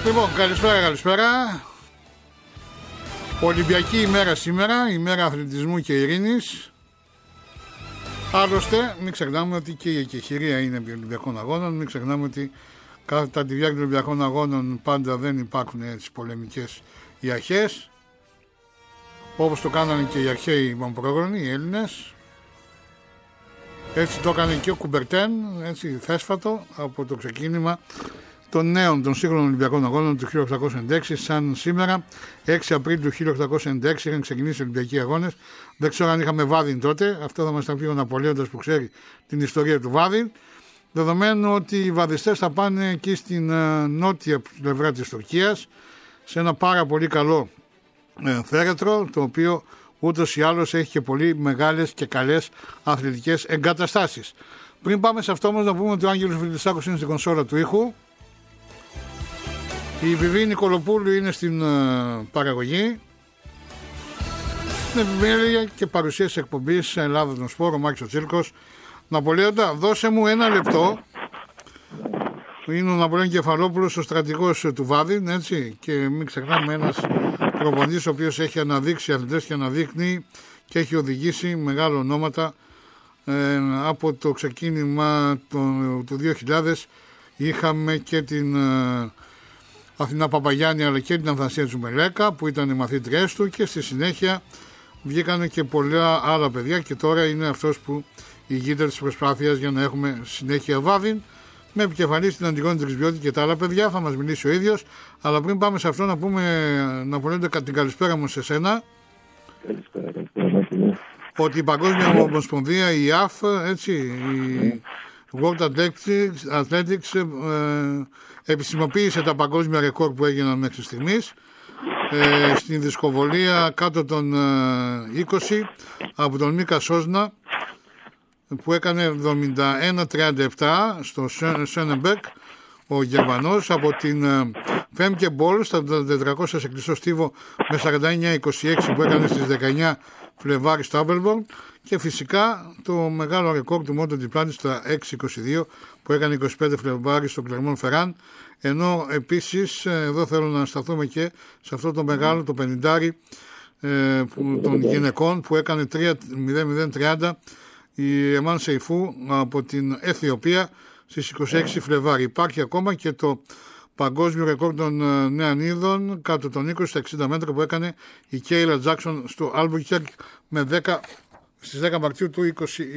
Λοιπόν, καλησπέρα. Ολυμπιακή ημέρα σήμερα, ημέρα αθλητισμού και ειρήνης. Άλλωστε, μην ξεχνάμε ότι και η εκεχηρία είναι επί Ολυμπιακών Αγώνων. Μην ξεχνάμε ότι κατά τη διάρκεια των Ολυμπιακών Αγώνων πάντα δεν υπάρχουν τις πολεμικές οι αρχές. Όπως το κάνανε και οι αρχαίοι μαμπρόγονοι, οι Έλληνες. Έτσι το έκανε και ο Κουμπερτέν, έτσι θέσφατο, από το ξεκίνημα των νέων των σύγχρονων Ολυμπιακών Αγώνων του 1896, σαν σήμερα, 6 Απρίλιου του 1896, είχαν ξεκινήσει οι Ολυμπιακοί Αγώνες. Δεν ξέρω αν είχαμε Βάδιν τότε, αυτό θα μας τα πει ο Ναπολέοντας που ξέρει την ιστορία του Βάδιν. Δεδομένου ότι οι βαδιστές θα πάνε εκεί στην νότια πλευρά της Τουρκίας, σε ένα πάρα πολύ καλό θέρετρο, το οποίο ούτως ή άλλως έχει και πολύ μεγάλες και καλές αθλητικές εγκαταστάσεις. Πριν πάμε σε αυτό όμως να πούμε ότι ο Άγγελος Βιλισσάκος είναι στην κονσόλα του ήχου. Η Βιβή Νικολοπούλου είναι στην παραγωγή. Στην επιμέλεια και παρουσίαση εκπομπής Ελλάδα των Σπόρων, Μάκης ο Τσίρκος. Ναπολέοντα, δώσε μου ένα λεπτό. Είναι ο Ναπολέον Κεφαλόπουλος, ο στρατηγός του Βάδιν, έτσι. Και μην ξεχνάμε ένας προπονητής ο οποίος έχει αναδείξει αθλητές και αναδείχνει και έχει οδηγήσει μεγάλα ονόματα από το ξεκίνημα του 2000. Είχαμε και την Αθηνά Παπαγιάννη αλλά και την Ανθασία Τζουμελέκα που ήταν οι μαθήτριές του, και στη συνέχεια βγήκαν και πολλά άλλα παιδιά, και τώρα είναι αυτός που ηγείται της προσπάθειας για να έχουμε συνέχεια Βάδιν, με επικεφαλή στην Αντιγόνη Τρισβιώτη και τα άλλα παιδιά. Θα μας μιλήσει ο ίδιος, αλλά πριν πάμε σε αυτό να πούμε, να απολύονται την καλησπέρα μου σε σένα. Καλησπέρα. Ότι η Παγκόσμια Ομοσπονδία, η ΙΑΦ, έτσι, η World Athletics επισημοποίησε τα παγκόσμια ρεκόρ που έγιναν μέχρι στιγμής στην δισκοβολία κάτω των 20 από τον Μίκα Σόσνα, που έκανε 71-37 στο Σένεμπεκ ο Γερμανός, από την Φέμκε Μπολ στα 400 σε κλειστό στίβο με 49-26 που έκανε στις 19 Φλεβάρι στο Άμπελμπορν, και φυσικά το μεγάλο ρεκόρ του Μόντο Διπλάντη στα 6-22 που έκανε 25 Φλεβάρι στο Κλερμόν Φεράν. Ενώ επίσης εδώ θέλω να σταθούμε και σε αυτό το μεγάλο, το 50 των γυναικών που έκανε 3-0-0-30 η Εμάν Σεϊφού από την Αιθιοπία στις 26 Φλεβάρι. Υπάρχει ακόμα και το παγκόσμιο ρεκόρ των νεανίδων κάτω των 20 στα 60 μέτρα που έκανε η Κέιλα Τζάκσον στο Άλμπουκερκ στις 10 Μαρτίου του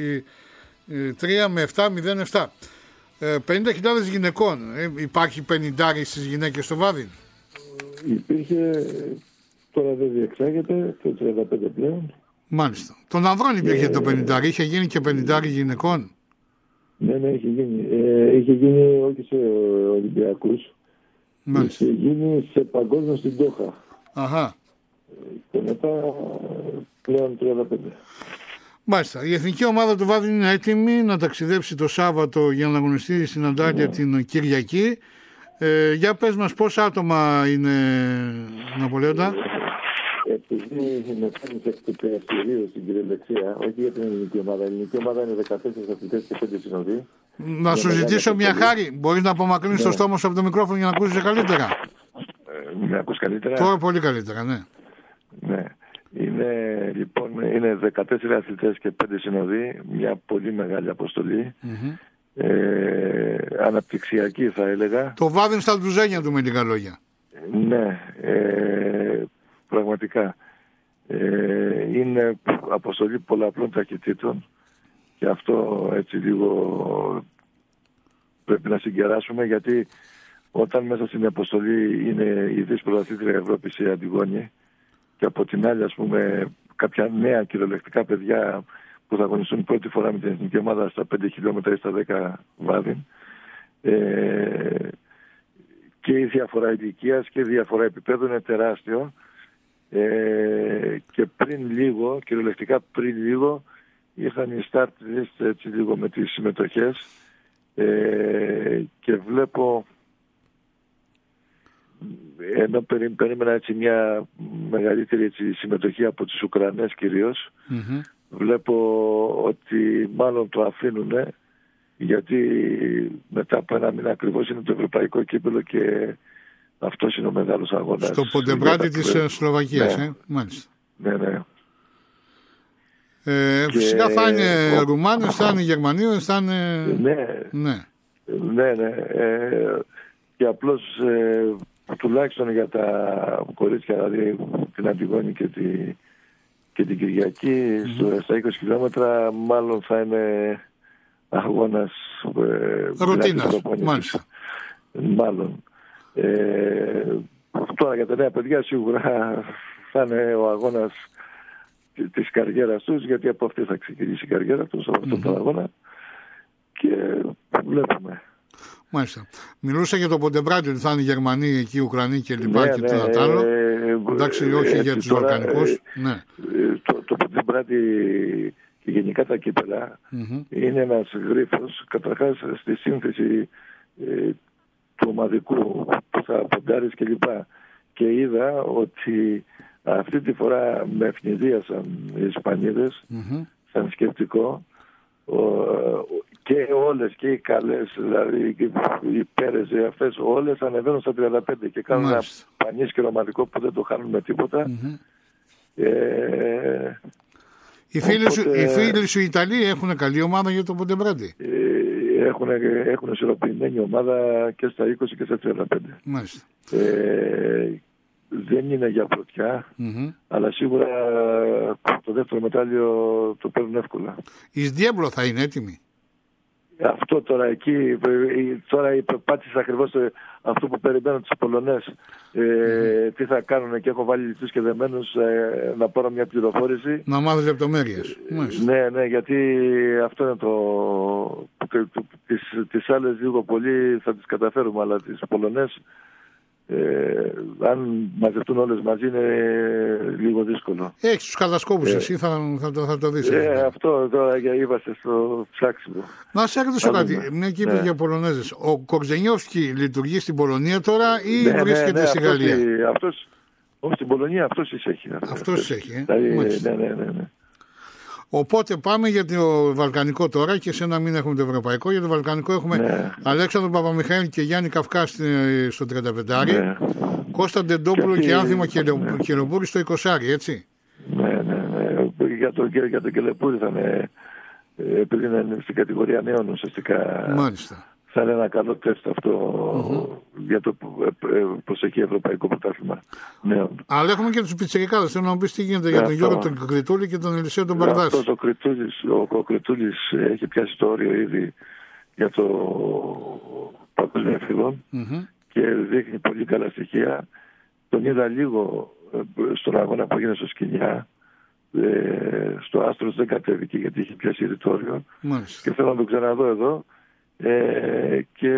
23 με 7-0-7. 50.000 γυναικών. Υπάρχει 50 στις γυναίκες στο Βάδιν. Υπήρχε, τώρα δεν διεξάγεται, το 35 πλέον. Μάλιστα. Των ανδρών υπήρχε το 50, είχε γίνει και 50 γυναικών. Ναι, είχε γίνει. Είχε γίνει όχι σε Ολυμπιακούς. Μάλιστα. Είχε γίνει σε παγκόσμιο στην Τόχα. Αχα. Και μετά πλέον 35. Μάλιστα. Η εθνική ομάδα του Βάδιν είναι έτοιμη να ταξιδέψει το Σάββατο για να αγωνιστεί στην Αντάλια την Κυριακή. Για πες μας πόσα άτομα είναι, Ναπολέοντα. Επειδή συμμετέχει εκ του πιεστηρίου στην κυριολεξία, όχι για την ελληνική ομάδα. Η ελληνική ομάδα είναι 14 αθλητές και 5 συνοδοί. Να σου ζητήσω μια χάρη. Μπορείς να απομακρύνεις το στόμα σου από το μικρόφωνο για να ακούσεις καλύτερα. Με ακούς καλύτερα? Τώρα πολύ καλύτερα, ναι. Ναι. Είναι 14 αθλητές και 5 συνοδοί. Μια πολύ μεγάλη αποστολή. Αναπτυξιακή θα έλεγα. Το Βάδιν στα ντουζένια του, με λίγα λόγια. Ναι. Πραγματικά είναι αποστολή πολλαπλών ταχυτήτων, και αυτό έτσι λίγο πρέπει να συγκεράσουμε, γιατί όταν μέσα στην αποστολή είναι η δις πρωταθλήτρια Ευρώπης η Αντιγόνη, και από την άλλη ας πούμε κάποια νέα κυριολεκτικά παιδιά που θα αγωνιστούν πρώτη φορά με την εθνική ομάδα στα 5 χιλιόμετρα ή στα 10 Βάδιν, και η διαφορά ηλικίας και η διαφορά επίπεδου είναι τεράστιο. Και πριν λίγο, κυριολεκτικά πριν λίγο, είχαν οι start list έτσι λίγο με τις συμμετοχές, και βλέπω, ενώ περίμενα έτσι μια μεγαλύτερη έτσι συμμετοχή από τις Ουκρανές κυρίως, βλέπω ότι μάλλον το αφήνουν, γιατί μετά από ένα μήνα ακριβώς είναι το ευρωπαϊκό κύπελλο και αυτός είναι ο μεγάλος αγώνας. Στο Ποντεμπράτη της Σλοβακίας, ναι. Μάλιστα. Ναι. Φυσικά θα είναι Ρουμάνες, θα είναι Γερμανίες, θα είναι... Ναι. Και απλώς τουλάχιστον για τα κορίτσια, δηλαδή την Αντιγόνη και την Κυριακή, στα 20 χιλιόμετρα μάλλον θα είναι αγώνας ρουτίνας, μάλιστα. Μάλλον. Τώρα για τα νέα παιδιά σίγουρα θα είναι ο αγώνας της καριέρας τους, γιατί από αυτή θα ξεκινήσει η καριέρα τους, από αυτόν τον αγώνα, και βλέπουμε. Μάλιστα. Μιλούσα για το Ποντεμπράτη, ότι θα είναι Γερμανοί, εκεί Ουκρανοί και λοιπά και το άλλο. Εντάξει, όχι για τους Βαλκανικούς. Ναι. Το Ποντεμπράτη και γενικά τα κύπελα είναι ένας γρίφος, καταρχάς στη σύνθεση του ομαδικού που θα ποντάρεις και λοιπά. Και είδα ότι αυτή τη φορά με ευνηδίασαν οι Ισπανίδες, σαν σκεπτικό, και όλες και οι καλές, δηλαδή οι Πέρες, αυτές όλες ανεβαίνουν στα 35 και κάνουν ένα πανίσχυρο ομαδικό που δεν το χάνουν με τίποτα. Οι φίλοι σου οι Ιταλοί έχουν καλή ομάδα για το Ποντεμπράτη. Έχουν ισορροπημένη ομάδα και στα 20 και στα 35. Μάλιστα. Δεν είναι για πρωτιά, αλλά σίγουρα το δεύτερο μετάλλιο το παίρνουν εύκολα. Η Σδιέμπλο θα είναι έτοιμη. Αυτό τώρα εκεί, τώρα πάτησε ακριβώς αυτό που περιμένουν τους Πολωνές. Τι θα κάνουν, και έχω βάλει λιτούς και δεμένους να πάρω μια πληροφόρηση. Να μάθω λεπτομέρειες. Ναι, γιατί αυτό είναι τις άλλες λίγο πολύ θα τις καταφέρουμε, αλλά τις Πολωνές, αν μαζευτούν όλες μαζί, είναι λίγο δύσκολο. Έχεις τους κατασκόπους εσύ, θα το δεις. Αυτό τώρα είπαστε στο ψάξιμο. Να σε ρωτήσω κάτι, μια και είπε για Πολωνέζες. Ο Κορτζενιόφσκι λειτουργεί στην Πολωνία τώρα ή βρίσκεται στη Γαλλία? Όχι, στην Πολωνία αυτός εισέχει. Αυτός εισέχει, Ναι. Οπότε πάμε για το Βαλκανικό τώρα, και σε ένα μήνα έχουμε το Ευρωπαϊκό. Για το Βαλκανικό έχουμε Αλέξανδρο Παπαμιχαήλ και Γιάννη Καυκά στο 35, Κώστα Ντεντόπουλο και Άνθιμο Κελεμπούρη στο 20, έτσι. Ναι. Για τον Κελεμπούρη θα είναι, επειδή είναι στην κατηγορία νέων ουσιαστικά. Μάλιστα. Θα είναι ένα καλό τεστ αυτό για το προσεχή Ευρωπαϊκό Πρωτάθλημα νέων. Αλλά έχουμε και τους πιτσιρικάδες. Θέλω να μου πεις τι γίνεται για τον Γιώργο τον Κριτούλη και τον Ελισέο τον Μπαρδάση. Ο Κριτούλης έχει πιάσει το όριο ήδη για το παγκόσμιο ευθυνών και δείχνει πολύ καλά στοιχεία. Τον είδα λίγο στον αγώνα που έγινε στο Σκηνιά. Στο Άστρος δεν κατέβηκε γιατί είχε πιάσει ρητόριο. Και θέλω να τον ξαναδώ εδώ. Και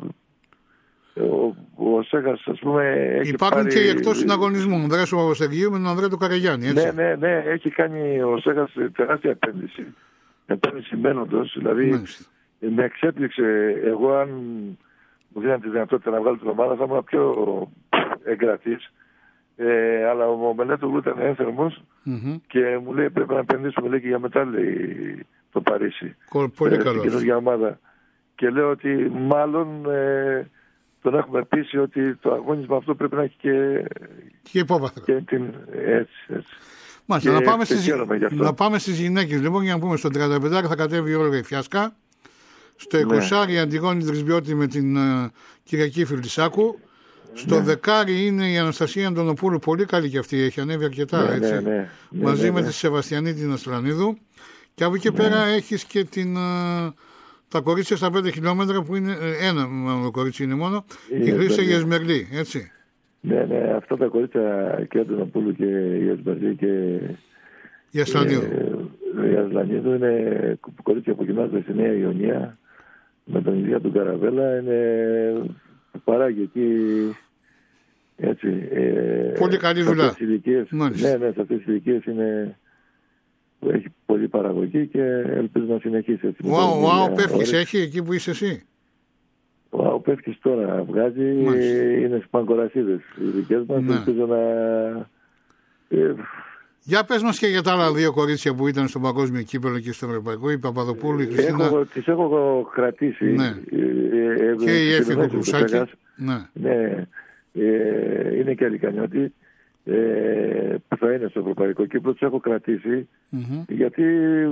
ο Σέγας, ας πούμε, έχει υπάρχουν πάρει... και εκτός συναγωνισμού, ο Ανδρέας Παπαστεργίου με τον Ανδρέα του Καραγιάννη, έτσι. Ναι, έχει κάνει ο Σέγας τεράστια επένδυση μένοντος, δηλαδή με εξέπληξε. Εγώ, αν μου δίναν τη δυνατότητα να βγάλω την ομάδα, θα ήμουν πιο εγκρατής, αλλά ο Μελέτογλου ήταν ένθερμος και μου λέει πρέπει να επενδύσουμε, λέει, και για μετά, λέει, το Παρίσι. Πολύ καλό. Στην ομάδα. Και λέω ότι μάλλον τον έχουμε πείσει ότι το αγώνισμα αυτό πρέπει να έχει και υπόβαθρο. Έτσι. Μάλιστα, να πάμε στις γυναίκες. Λοιπόν, για να πούμε, στο 35 θα κατέβει η Όλγα η Φιάσκα. Στο 20 η Αντιγόνη Τρισμπιώτη με την Κυριακή Φιλτισάκου. Στο 10 είναι η Αναστασία Αντωνοπούλου. Πολύ καλή και αυτή, έχει ανέβει αρκετά, έτσι. Μαζί με τη Σεβαστιανή την Αστρανίδου. Και από εκεί πέρα έχεις και τα κορίτσια στα 5 χιλιόμετρα που είναι ένα κορίτσι είναι μόνο, η Χρύσα Γεσμερλή, έτσι. Ναι, αυτά τα κορίτσια και η Αντωνοπούλου και η Γεσμερλή και η Ασλανίδου. Η Ασλανίδου είναι κορίτσια που γυμνάζονται στη Νέα Ιωνία με τον Ηλία του Καραβέλα, είναι παράγει εκεί, έτσι. Πολύ καλή δουλειά. Ναι, σε αυτές τις ηλικίες έχει πολύ παραγωγή και ελπίζω να συνεχίσει έτσι. Ο ΑΟ Πεύκης έχει εκεί που είσαι εσύ? Ο ΑΟ Πεύκης τώρα βγάζει, είναι στις Παγκορασίδες οι δικές μας. Ελπίζω να... Για πες μας και για τα άλλα δύο κορίτσια που ήταν στο παγκόσμιο κύπελλο και στο ευρωπαϊκό, η Παπαδοπούλου, η Χριστίνα. Τις έχω κρατήσει. Ναι. Και η Έφη Κουκουσάκη. Ναι. είναι και Αλικανιώτη, που θα είναι στο ευρωπαϊκό κύπρο, τους έχω κρατήσει, γιατί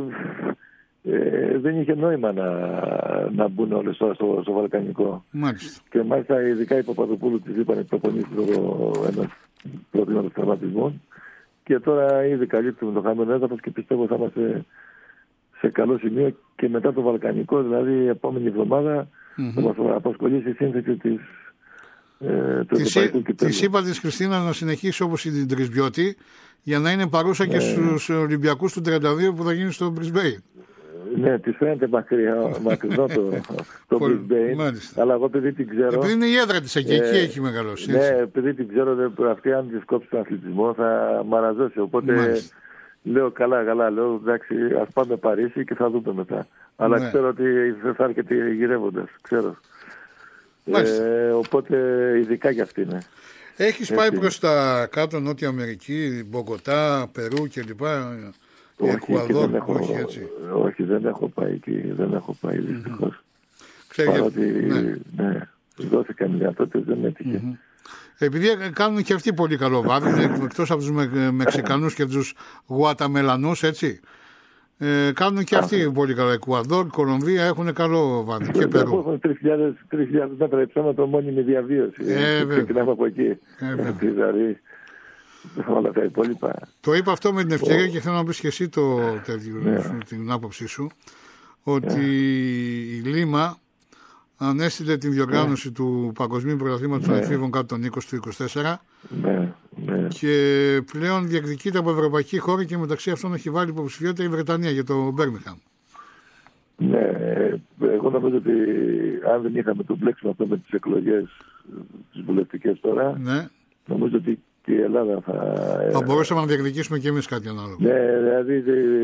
δεν είχε νόημα να μπουν όλες στο βαλκανικό. Μάλιστα. Και μάλιστα ειδικά η Παπαδοπούλου της είπαν ότι προπονήσει ένα προβλήμα τραυματισμών. Και τώρα ήδη καλύπτουμε το χαμένο έδαφος και πιστεύω θα είμαστε σε καλό σημείο και μετά το βαλκανικό, δηλαδή η επόμενη εβδομάδα θα μας απασχολήσει η σύνθεση της είπα της Χριστίνας να συνεχίσει όπως την Τρισμπιώτη για να είναι παρούσα και στους Ολυμπιακούς του 32 που θα γίνει στο Brisbane. Ναι, της φαίνεται μακρινό το Brisbane, αλλά εγώ επειδή την ξέρω... Επειδή είναι η έδρα της εκεί έχει μεγαλώσει. Ναι, επειδή την ξέρω, αυτή αν της κόψει τον αθλητισμό θα μαραζώσει, οπότε λέω καλά, λέω εντάξει, ας πάμε Παρίσι και θα δούμε μετά. Αλλά ξέρω ότι δεν θα έρχεται γυρεύοντας, ξέρω. Οπότε ειδικά για αυτή είναι. Έχεις πάει προς τα κάτω Νότια Αμερική, Μπογκοτά, Περού κλπ. Εκουαδόρ, όχι έτσι. Όχι, δεν έχω πάει εκεί, δυστυχώς. Παρότι δόθηκαν οι δυνατότητες, δεν έτυχε. Επειδή κάνουν και αυτοί πολύ καλό βάδι, εκτός από τους Μεξικανούς και τους Γουαταμελανούς, έτσι. Κάνουν και αυτοί πολύ καλό. Εκουαδόρ, Κολομβία έχουν καλό βάδι. Και Περού. Έχουν 3.000 μέτρα υψώματο μόνιμη διαβίωση. Ξεκινάμε από εκεί. Δηλαδή, όλα τα υπόλοιπα. Το είπα αυτό με την ευκαιρία και θέλω να πεις και εσύ την άποψή σου. Ότι η Λίμα ανέστηλε την διοργάνωση του Παγκοσμίου Πρωταθλήματος των Εφήβων κάτω των 20 του 24 και πλέον διεκδικείται από ευρωπαϊκή χώρα και μεταξύ αυτών έχει βάλει υποψηφιότητα η Βρετανία για το Μπέρμιγχαμ. Ναι, εγώ νομίζω ότι αν δεν είχαμε το μπλέξιμο αυτό με τις εκλογές τις βουλευτικές τώρα, νομίζω ότι και η Ελλάδα θα μπορούσαμε να διεκδικήσουμε και εμείς κάτι ανάλογο. Ναι, δηλαδή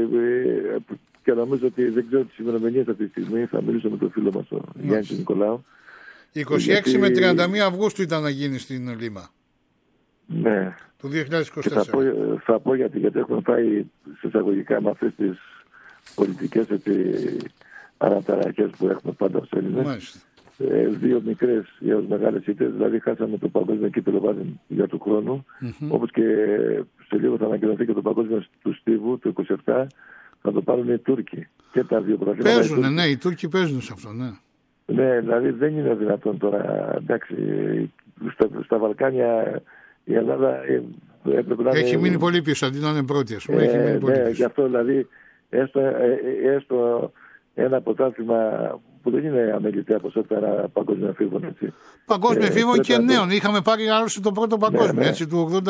και νομίζω ότι δεν ξέρω τις ημερομηνίες αυτή τη στιγμή, θα μιλήσω με τον φίλο μας τον Γιάννη Νικολάου. 26 με 31 Αυγούστου ήταν να γίνει στην Λίμα. Ναι. Το 2024. Και θα πω γιατί έχουμε πάει σε εισαγωγικά με αυτές τις πολιτικές αναταραχές που έχουμε πάντα ως Έλληνες. Δύο μικρές έως μεγάλες ήττες, δηλαδή χάσαμε το παγκόσμιο κύπελλο βάδιν για του χρόνου, όπως και σε λίγο θα ανακοινωθεί και το παγκόσμιο του Στίβου, το 27, θα το πάρουν οι Τούρκοι. Και τα δύο πρωταθλήματα. Παίζουν, ναι, οι Τούρκοι παίζουν σε αυτό, ναι. Ναι, δηλαδή δεν είναι δυνατόν τώρα, εντάξει, στα Βαλκάνια η Ελλάδα έπρεπε να έχει μείνει πολύ πίσω, αντί να είναι πρώτη, ας πούμε. Ναι, γι' αυτό δηλαδή έστω ένα πρωτάθλημα που δεν είναι αμεληταία ποσότητα, ένα παγκόσμιο εφήβων, έτσι. Παγκόσμιο εφήβων και νέων. Είχαμε πάρει άλλωστε το πρώτο παγκόσμιο, έτσι, του 86.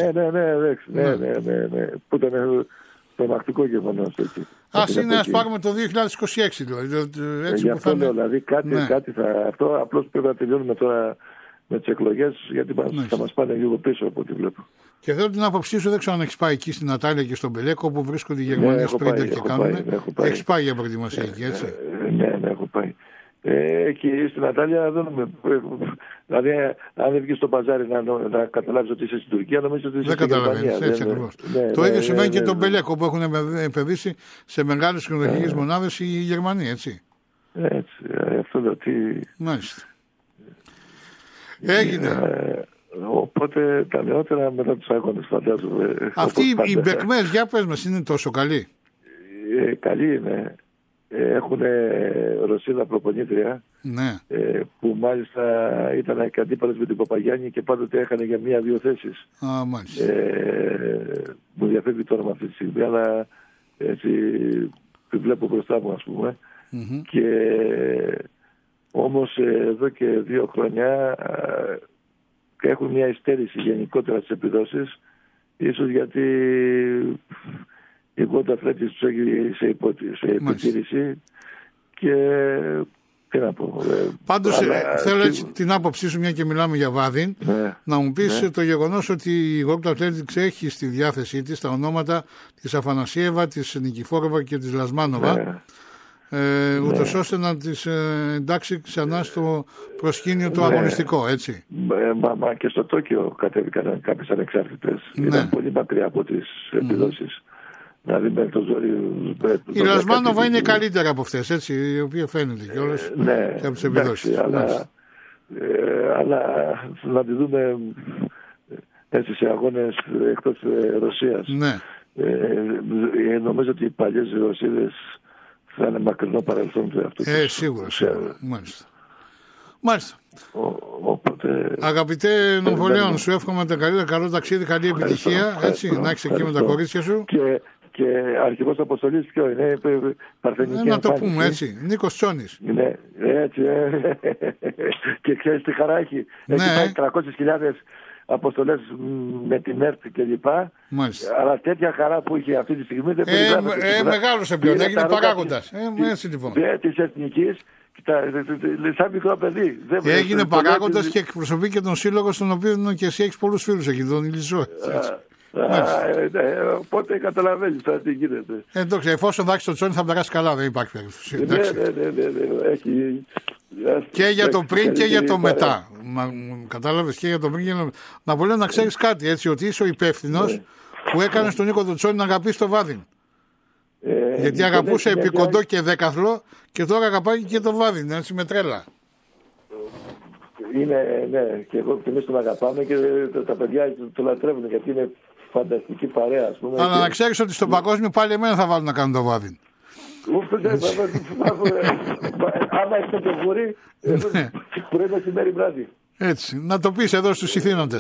Ναι. Που ήταν τρομακτικό γεγονός, έτσι. Ας πάρουμε το 2026, δηλαδή. Γι' αυτό λέω, δηλαδή κάτι θα... Αυτό απλώς πρέπει να τελειώνουμε τώρα με τις εκλογές, γιατί θα μας πάνε λίγο πίσω από ό,τι βλέπω. Και θέλω την άποψή σου, δεν ξέρω αν έχεις πάει εκεί στην Ατάλια και στον Μπελέκο, όπου βρίσκονται οι Γερμανοί σπρίντερ και κάνουν. Έχεις πάει για προετοιμασία εκεί, έτσι. Ναι, έχω πάει. Εκεί στην Ατάλια δηλαδή, αν δεν βγεις στο παζάρι να καταλάβεις ότι είσαι στην Τουρκία, νομίζω ότι είσαι στην Γερμανία. Δεν καταλαβαίνεις, έτσι ακριβώς. Το ίδιο σημαίνει και τον Μπελέκο, που έχουν επενδύσει σε μεγάλες κοινωνικές μονάδες οι Γερμανοί, έτσι. Έτσι, αυτό λέω ότι... Μάλιστα. Έγινε. Οπότε τα νεότερα μετά τους αγώνες, φαντάζομαι. Αυτοί οι Μπεκμές, για πες μας, είναι τόσο καλοί? Καλοί είναι. Έχουν Ρωσίδα προπονήτρια, που μάλιστα ήταν και αντίπαλος με την Παπαγιάννη και πάντοτε έχανε για 1-2 θέσεις. Μάλιστα. Μου διαφεύγει το όνομα αυτή τη στιγμή, αλλά έτσι τη βλέπω μπροστά μου, ας πούμε. Και όμως εδώ και 2 χρόνια έχουν μια υστέρηση γενικότερα στις επιδόσεις, ίσως γιατί η World Athletics τους έχει σε υποτήρηση και τι να πω. Πάντως θέλω έτσι την άποψή σου, μια και μιλάμε για βάδιν, να μου πεις το γεγονός ότι η World Athletics έχει στη διάθεσή της τα ονόματα της Αφανασίεβα, της Νικηφόροβα και της Λασμάνοβα, ούτως ώστε να τις εντάξει ξανά στο προσκήνιο το αγωνιστικό, έτσι. Μα και στο Τόκιο κατέβηκαν κάποιες ανεξάρτητες. Ήταν πολύ μακριά από τις επιδόσεις. Δηλαδή με το ζόρι. Η Λασμάνοβα είναι καλύτερα από αυτές, έτσι, η οποία φαίνεται κιόλας και από τις επιδόσεις. αλλά να τη δούμε έτσι σε αγώνες εκτός Ρωσίας. Ναι. Νομίζω ότι οι παλιές Ρωσίδες θα είναι μακρινό παρελθόν του εαυτού. Σίγουρα. Μάλιστα. Οπότε, αγαπητέ Νομφολέον, σου εύχομαι καλό ταξίδι, καλή επιτυχία. Έτσι, να έχεις εκεί με τα κορίτσια σου. Και αρχηγός αποστολής ποιο είναι, Παρθενική να το πούμε έτσι, Νίκος Τσόνης. Ναι, έτσι. Και ξέρεις τι χαρά έχει. Έχει πάει 300.000 αποστολές με την ΕΡΤ και λοιπά. Αλλά τέτοια χαρά που είχε αυτή τη στιγμή δεν περιγράφεται. Μεγάλωσε πλέον, έγινε παράγοντας. Έτσι λοιπόν. Της εθνικής, σαν μικρό παιδί. Έγινε παράγοντας και εκπροσωπεί και τον σύλλογο στον οποίο και εσύ έχεις πολλούς φίλους εκεί, τον Ηλιζό. Οπότε καταλαβαίνεις τώρα τι γίνεται. Εντάξει, εφόσον δάξει το Τσόνι θα περάσει καλά, δεν υπάρχει περίπτωση. Ναι. Και για το πριν και για το μετά. Κατάλαβες, και για το πριν και για το μετά. Να πω να ξέρεις κάτι, έτσι, ότι είσαι ο υπεύθυνος που έκανε στον Νίκο Τσόνι να αγαπήσει το Βάδιν. Γιατί αγαπούσε επί κοντό και δέκαθλο και τώρα αγαπάει και το Βάδιν, έτσι, με τρέλα. Ναι, και εγώ και εμείς τον αγαπάμε και τα παιδιά το λατρεύουν γιατί είναι φανταστική παρέα, ας πούμε. Αλλά να ξέρεις ότι στον παγκόσμιο πάλι εμένα θα βάλουν να κάνουν το Βάδιν. Άμα έχετε το βουρί, πρωί μεσημέρι βράδυ. Έτσι, να το πεις εδώ στους ηθήνοντες.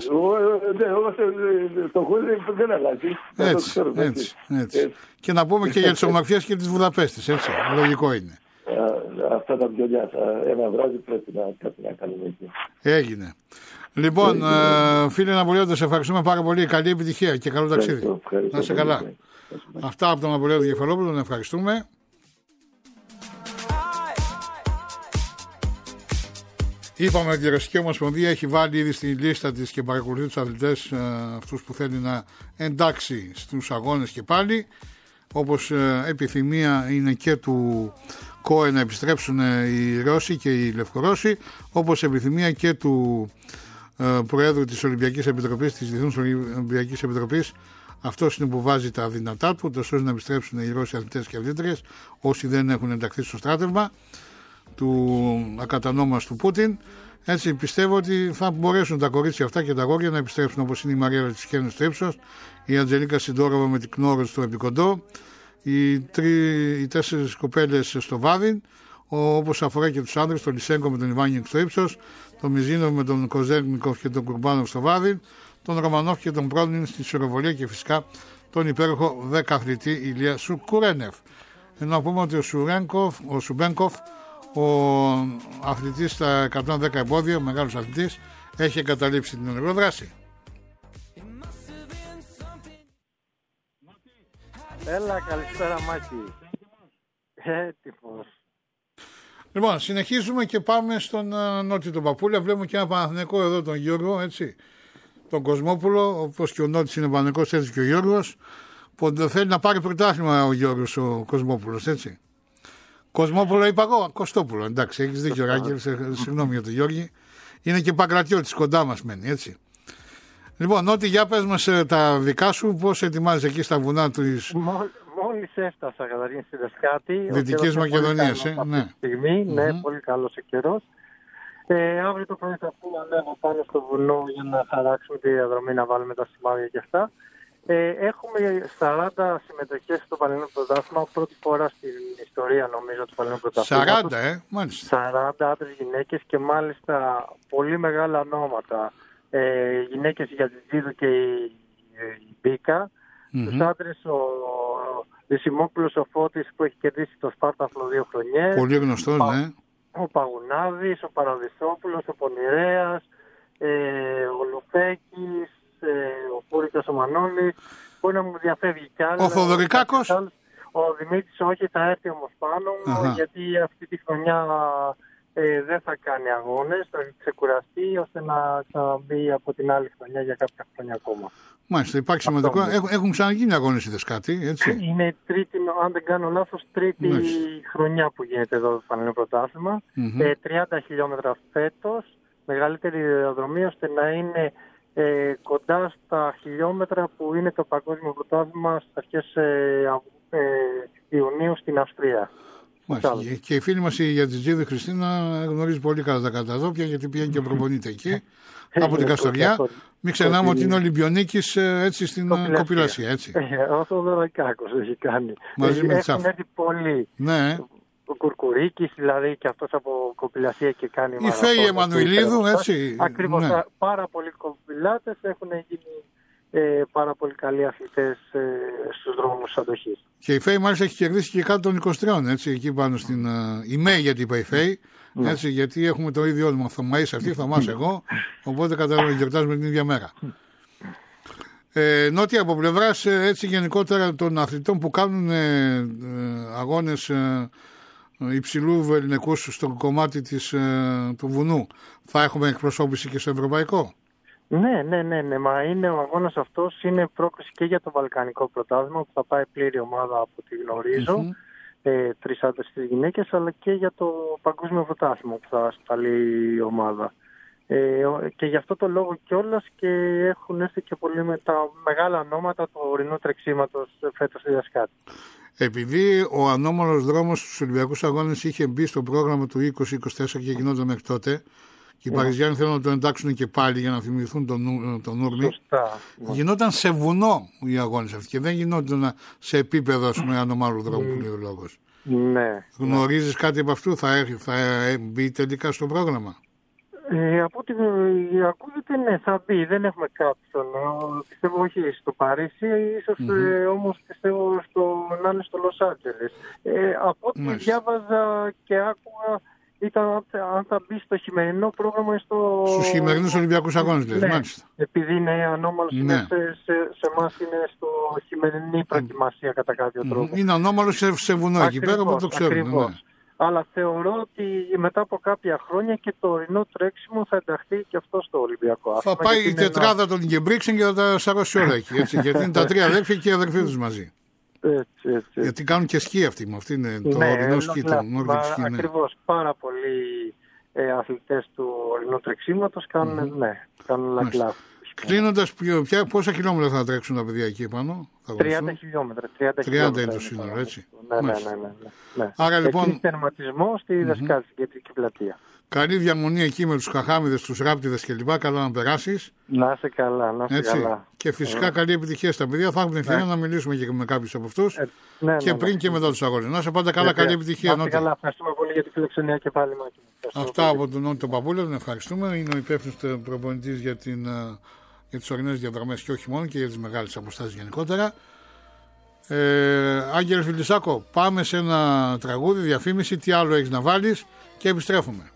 Το χώρι δεν αλλάζει. Έτσι. Και να πούμε και για τις ομορφιές και τις Βουδαπέστης, έτσι, λογικό είναι. Αυτά τα βιολιά, ένα βράδυ πρέπει να κάνουμε εκεί. Έγινε. Λοιπόν, φίλε Ναπολέοντα, σε ευχαριστούμε πάρα πολύ. Καλή επιτυχία και καλό ταξίδι. Να είσαι καλά. Αυτά από τον Ναπολέοντα Κεφαλόπουλο, τον ευχαριστούμε. Είπαμε ότι η Ρωσική Ομοσπονδία έχει βάλει ήδη στη λίστα της και παρακολουθεί τους αθλητές αυτούς που θέλει να εντάξει στους αγώνες και πάλι. Όπως επιθυμία είναι και του ΚΟΕ να επιστρέψουν οι Ρώσοι και οι Λευκορώσοι, όπως επιθυμία και του Προέδρου της Ολυμπιακής Επιτροπής, της Διεθνούς Ολυμπιακής Επιτροπής. Αυτός είναι που βάζει τα δυνατά του, ώστε να επιστρέψουν οι Ρώσοι αθλητές και αθλήτριες, όσοι δεν έχουν ενταχθεί στο στράτευμα του ακατανόμαστου Πούτιν. Έτσι πιστεύω ότι θα μπορέσουν τα κορίτσια αυτά και τα αγόρια να επιστρέψουν, όπως είναι η Μαρία Τσισκένου στο ύψος, η Αντζελίκα Σιντόροβα με την Κνόρο στο επικοντό, οι 4 κοπέλες στο Βάδιν, όπως αφορά και τους άνδρες, τον Λισέγκο με τον Ιβάνιεκ στο ύψος, τον Μιζίνοβ με τον Κοζέλνικοφ και τον Κουρμπάνοφ στο Βάδιν, τον Ρωμανόφ και τον Πρόνιν στη σειροβολία και φυσικά τον υπέροχο δεκαθλητή Ηλία Σουκουρένεφ. Ενώ πούμε ότι ο Σουμπένκοφ, ο αθλητής στα 110 εμπόδια, ο μεγάλος αθλητής, έχει εγκαταλείψει την ενεργό δράση. Έλα, καλησπέρα Μάκη. Τύπος. Λοιπόν, συνεχίζουμε και πάμε στον Νότι τον Παπούλια. Βλέπουμε και ένα Παναθηναϊκό εδώ, τον Γιώργο, έτσι. Τον Κοσμόπουλο, όπως και ο Νότης είναι Παναθηναϊκός, έτσι και ο Γιώργος. Που θέλει να πάρει πρωτάθλημα ο Γιώργος ο Κοσμόπουλος, έτσι. Κοσμόπουλο είπα εγώ, Κωστόπουλο. Εντάξει, έχεις δίκιο, Ράγγελ, συγγνώμη για τον Γιώργη. Είναι και Παγκρατιώτης, κοντά μας μένει, έτσι. Λοιπόν, Νότι, για πες μας τα δικά σου, πώς ετοιμάζεσαι εκεί στα βουνά του. Μόλις έφτασα καταρχήν στη Δεσκάτη. Δυτικής Μακεδονίας, ναι. Στιγμή, ναι, πολύ καλός ο καιρός. Αύριο το πρωί θα πούμε ανέβω πάνω στο βουνό για να χαράξουμε τη διαδρομή, να βάλουμε τα σημάδια και αυτά. Έχουμε 40 συμμετοχές στο Πανελλήνιο Πρωτάθλημα, πρώτη φορά στην ιστορία νομίζω του Πανελλήνιου Πρωταθλήματος. 40, μάλιστα. 40 άντρες, γυναίκες και μάλιστα πολύ μεγάλα ονόματα. Γυναίκες για τη Τζίδου και η Μπίκα. Τους άντρες ο Δυσιμόπουλος ο Φώτης που έχει κερδίσει το Σπάρταθλο 2 χρονιές. Πολύ γνωστός, ναι. Ο Παγουνάδης, ο Παραδεισόπουλος, ο Πονηρέας, ο Λουφέκης, ο Πούρικας ο Μανώλης. Μπορεί να μου διαφεύγει κι άλλο. Ο Θοδωρικάκος. Ο Δημήτρης όχι, θα έρθει όμως πάνω, γιατί αυτή τη χρονιά δεν θα κάνει αγώνες, θα ξεκουραστεί ώστε να ξαναμπεί από την άλλη χρονιά για κάποια χρόνια ακόμα. Μάλιστα, υπάρχει σημαντικό. Έχουν ξαναγίνει αγώνες οι Δεσκάτοι, έτσι. Είναι τρίτη, αν δεν κάνω λάθος, τρίτη χρονιά που γίνεται εδώ το Πανελλήνιο Πρωτάθλημα. 30 χιλιόμετρα φέτος, μεγαλύτερη διαδρομή ώστε να είναι κοντά στα χιλιόμετρα που είναι το Παγκόσμιο Πρωτάθλημα στις αρχές Ιουνίου στην Αυστρία. Και η φίλη μας η Γιατζιτζίδη Χριστίνα γνωρίζει πολύ καλά τα Καταδόπια, γιατί πηγαίνει και προπονείται εκεί. Από την Καστοριά. Μην ξεχνάμε ότι είναι Ολυμπιονίκης έτσι στην κοπηλασία. Έτσι. Ο Θοδωρακάκος έχει κάνει. Μαζί με έχουν έρθει πολλοί. Ναι. Ο Κουρκουρίκης, δηλαδή, και αυτός από κοπηλασία και κάνει. Η Φέη Εμμανουηλίδου, έτσι. Ακριβώς. Ναι. Πάρα πολλοί κοπηλάτες έχουν γίνει πάρα πολύ καλοί αθλητές στους δρόμους αντοχής. Και η Φέη μάλιστα έχει κερδίσει και κάτω των 23, έτσι, εκεί πάνω στην. Η ΜΕ, γιατί είπα η Φέη. Έτσι, γιατί έχουμε το ίδιο όνομα. Θωμαής αυτή, Θωμάς εγώ. Οπότε καταλαβαίνω, γιορτάζουμε την ίδια μέρα. Νότια, από πλευράς έτσι γενικότερα των αθλητών που κάνουν αγώνες υψηλού ελληνικούς στο κομμάτι του βουνού, θα έχουμε εκπροσώπηση και στο ευρωπαϊκό? Ναι. Μα είναι ο αγώνας αυτός, είναι πρόκληση και για το Βαλκανικό πρωτάθλημα που θα πάει πλήρη ομάδα από ό,τι γνωρίζω. 3 άντρες, 3 γυναίκες, αλλά και για το παγκόσμιο πρωτάθλημα που θα σταλεί η ομάδα. Και γι' αυτό το λόγο κιόλας και έχουν έρθει και πολύ με τα μεγάλα ονόματα του ορεινού τρεξίματος φέτος στη Δασκάτη. Επειδή ο ανώμαλος δρόμος στους Ολυμπιακούς Αγώνες είχε μπει στο πρόγραμμα του 2024 και γινόταν μέχρι τότε, και οι Παριζιάνοι θέλουν να το εντάξουν και πάλι για να θυμηθούν τον Ούρμη. Γινόταν σε βουνό οι αγώνες αυτοί και δεν γινόταν σε επίπεδο ανωμάλου δρόμου που λέει ο λόγος. Ναι. Γνωρίζεις κάτι από αυτού, θα μπει τελικά στο πρόγραμμα? Από ό,τι ακούγεται, ναι, θα μπει. Δεν έχουμε κάποιον. Πιστεύω όχι στο Παρίσι, ίσως όμως πιστεύω να είναι στο Λος Άντζελες. Από ό,τι διάβαζα και άκουγα, ήταν αν θα μπει στο χειμερινό πρόγραμμα ή στους χειμερινούς Ολυμπιακούς Αγώνες, λες, ναι, μάλιστα. Επειδή είναι ανώμαλος, ναι. σε εμάς είναι στο χειμερινή προετοιμασία κατά κάποιο τρόπο. Είναι ανώμαλος σε βουνό εκεί πέρα που το ξέρουμε. Ναι. Αλλά θεωρώ ότι μετά από κάποια χρόνια και το ορεινό τρέξιμο θα ενταχθεί και αυτό στο Ολυμπιακό άθλημα. Θα πάει η τετράδα των Γκεμπρίξεν και θα τα σαρώσει όλα εκεί. Έτσι, γιατί είναι τα 3 αδέρφια και οι αδερφοί τους μαζί. Έτσι. Γιατί κάνουν και σκι αυτοί. Αυτή είναι το ορεινό σκι, το Nordic ski. Ακριβώς. Πάρα πολλοί αθλητές του ορεινού τρεξίματος κάνουν λακλά. Κλείνοντας, πόσα χιλιόμετρα θα τρέξουν τα παιδιά εκεί πάνω? 30 χιλιόμετρα. 30 είναι το σύνολο, έτσι. Ναι. Άρα λοιπόν. Εκεί τερματισμό στη Δασκάλη, στην κεντρική πλατεία. Καλή διαμονή εκεί με τους χαχάμιδες, τους ράπτιδες κλπ. Καλά να περάσεις. Να είσαι καλά, καλά. Και φυσικά καλή επιτυχία στα παιδιά. Θα έχουμε την ευκαιρία να μιλήσουμε και με κάποιους από αυτούς. Και πριν και μετά τους αγώνες. Να είσαι πάντα καλά, καλή επιτυχία. Να είσαι καλά, ευχαριστούμε πολύ για τη φιλοξενία και πάλι, Μάκη. Αυτά από τον Νότιο Παπούλα, τον ευχαριστούμε. Είναι ο υπεύθυνος προπονητής για τις ορεινές διαδρομές και όχι μόνο, και για τις μεγάλες αποστάσεις γενικότερα. Άγγελε Φιλισσάκο, πάμε σε ένα τραγούδι, διαφήμιση, τι άλλο έχεις να βάλεις και επιστρέφουμε.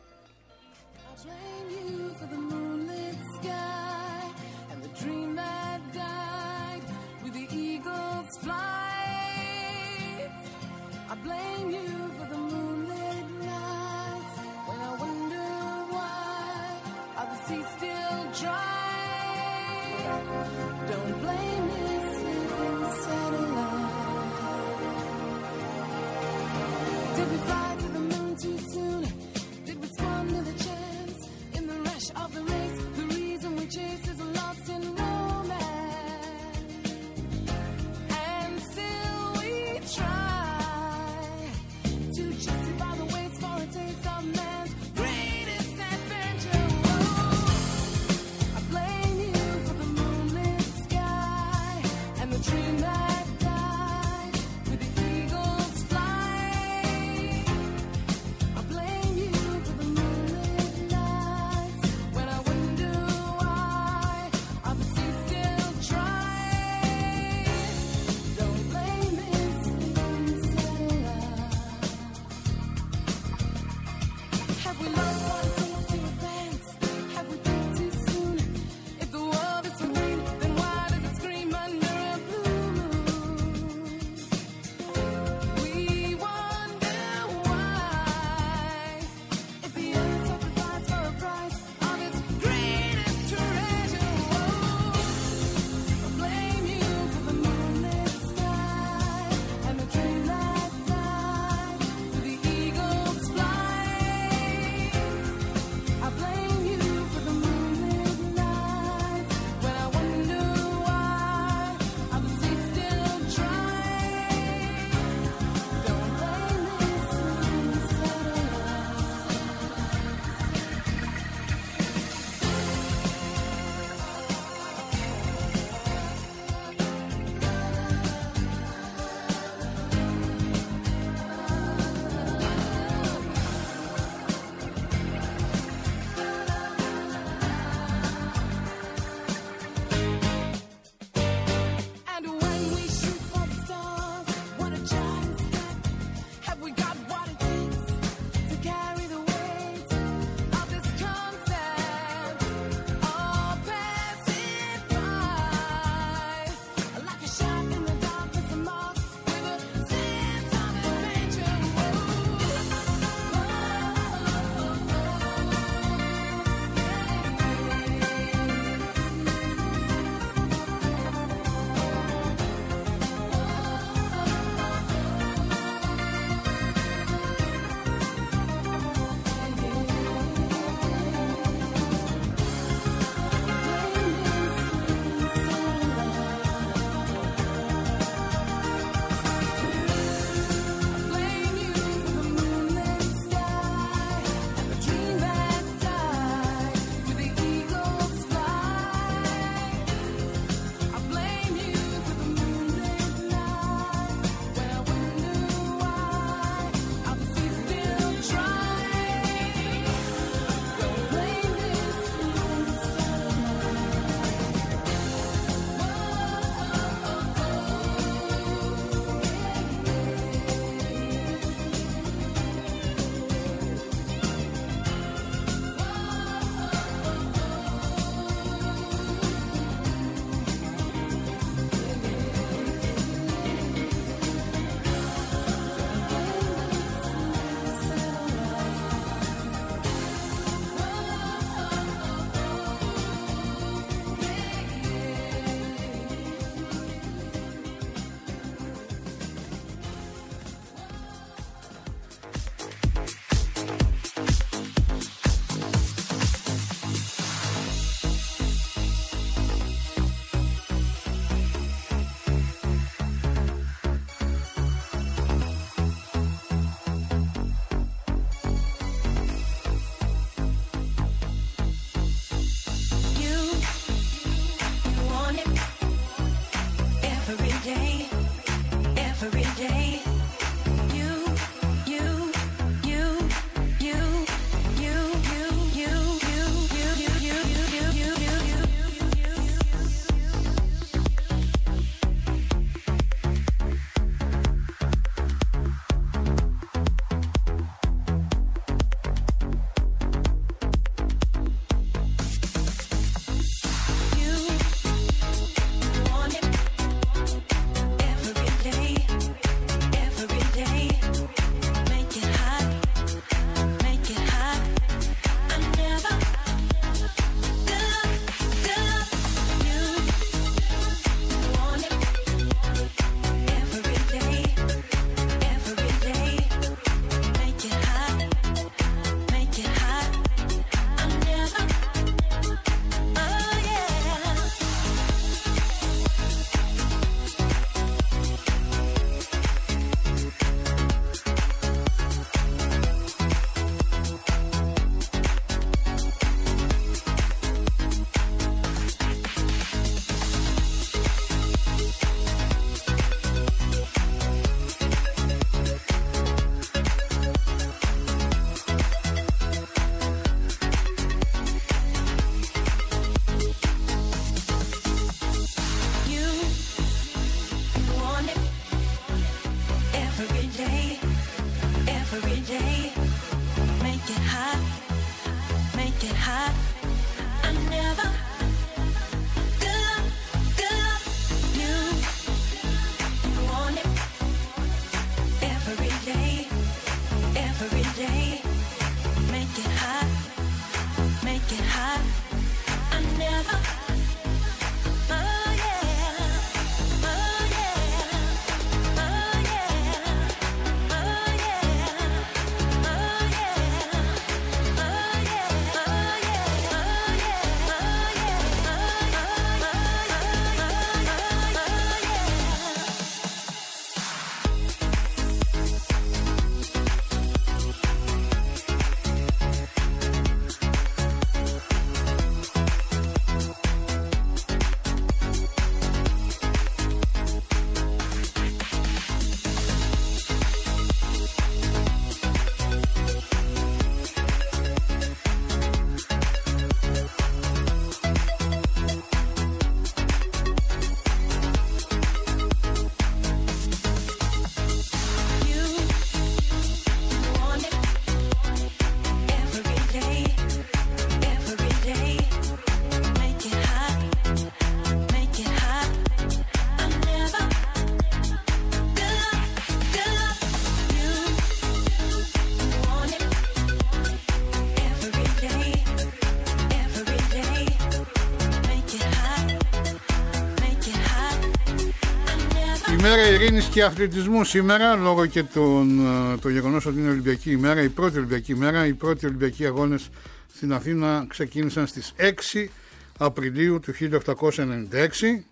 Did we fly to the moon too soon? Did we Ημέρα ειρήνης και αθλητισμού σήμερα, λόγω και το γεγονός ότι είναι Ολυμπιακή ημέρα, η πρώτη Ολυμπιακή ημέρα, οι πρώτοι Ολυμπιακοί αγώνες στην Αθήνα ξεκίνησαν στις 6 Απριλίου του 1896.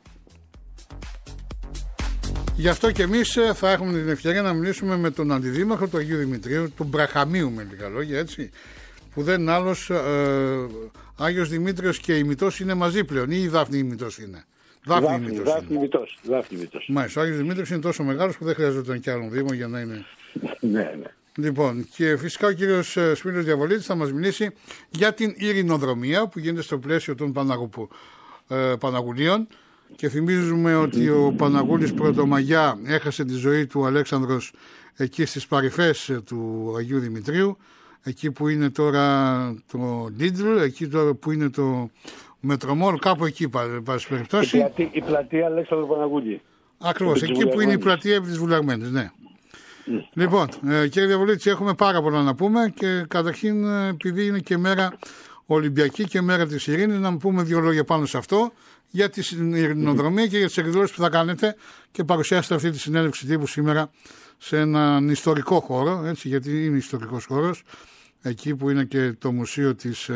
Γι' αυτό και εμείς θα έχουμε την ευκαιρία να μιλήσουμε με τον αντιδήμαρχο του Αγίου Δημητρίου, του Μπραχαμίου με λίγα λόγια, έτσι, που δεν είναι άλλος, Άγιος Δημήτριος και ημιτός είναι μαζί πλέον, ή η Δάφνη ημιτός είναι. Δάφνη ημιτός. Μάλιστα, ο Άγιος Δημήτριος είναι τόσο μεγάλος που δεν χρειαζόταν κι άλλον δήμο για να είναι. Ναι. Λοιπόν, και φυσικά ο κύριος Σπύρος Διαβολίτης θα μας μιλήσει για την ειρηνοδρομία που γίνεται στο πλαίσιο των Παναγουλίων. Και θυμίζουμε ότι ο Παναγούλης Πρωτομαγιά έχασε τη ζωή του Αλέξανδρος εκεί στις παρυφές του Αγίου Δημητρίου, εκεί που είναι τώρα το Lidl, εκεί τώρα που είναι το Μετρομόλ, κάπου εκεί πάση περιπτώσει. Η πλατεία Αλέξανδρου Παναγούλη. Ακριβώς, εκεί που είναι η πλατεία επί της Βουλαγμένης, ναι. Λοιπόν, κύριε Διαβολίτη, έχουμε πάρα πολλά να πούμε και καταρχήν επειδή είναι και μέρα Ολυμπιακή και μέρα της ειρήνης, να μου πούμε δύο λόγια πάνω σε αυτό, για τη ειρηνοδρομία και για τις εκδηλώσεις που θα κάνετε και παρουσιάσετε αυτή τη συνέντευξη τύπου σήμερα σε έναν ιστορικό χώρο, έτσι, γιατί είναι ιστορικός χώρος, εκεί που είναι και το μουσείο της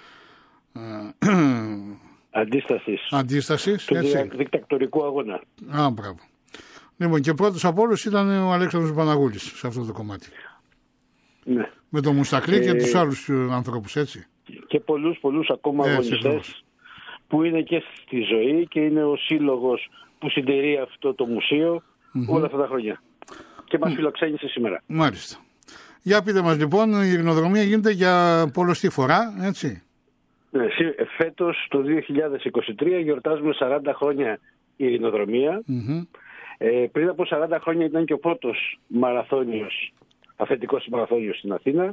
Αντίστασης του δικτακτορικού αγώνα. Μπράβο. Λοιπόν, και πρώτος από όλους ήταν ο Αλέξανδρος Παναγούλης σε αυτό το κομμάτι. Ναι. Με τον Μουστακλή και τους άλλους ανθρώπους, έτσι. Και πολλούς ακόμα αγωνιστές που είναι και στη ζωή και είναι ο σύλλογος που συντηρεί αυτό το μουσείο όλα αυτά τα χρόνια. Και μας φιλοξένησε σήμερα. Μάλιστα. Για πείτε μας λοιπόν, η ειρηνοδρομία γίνεται για πολλοστή φορά, έτσι. Ναι, φέτος το 2023 γιορτάζουμε 40 χρόνια ειρηνοδρομία. Πριν από 40 χρόνια ήταν και ο πρώτος αφεντικός μαραθώνιος στην Αθήνα.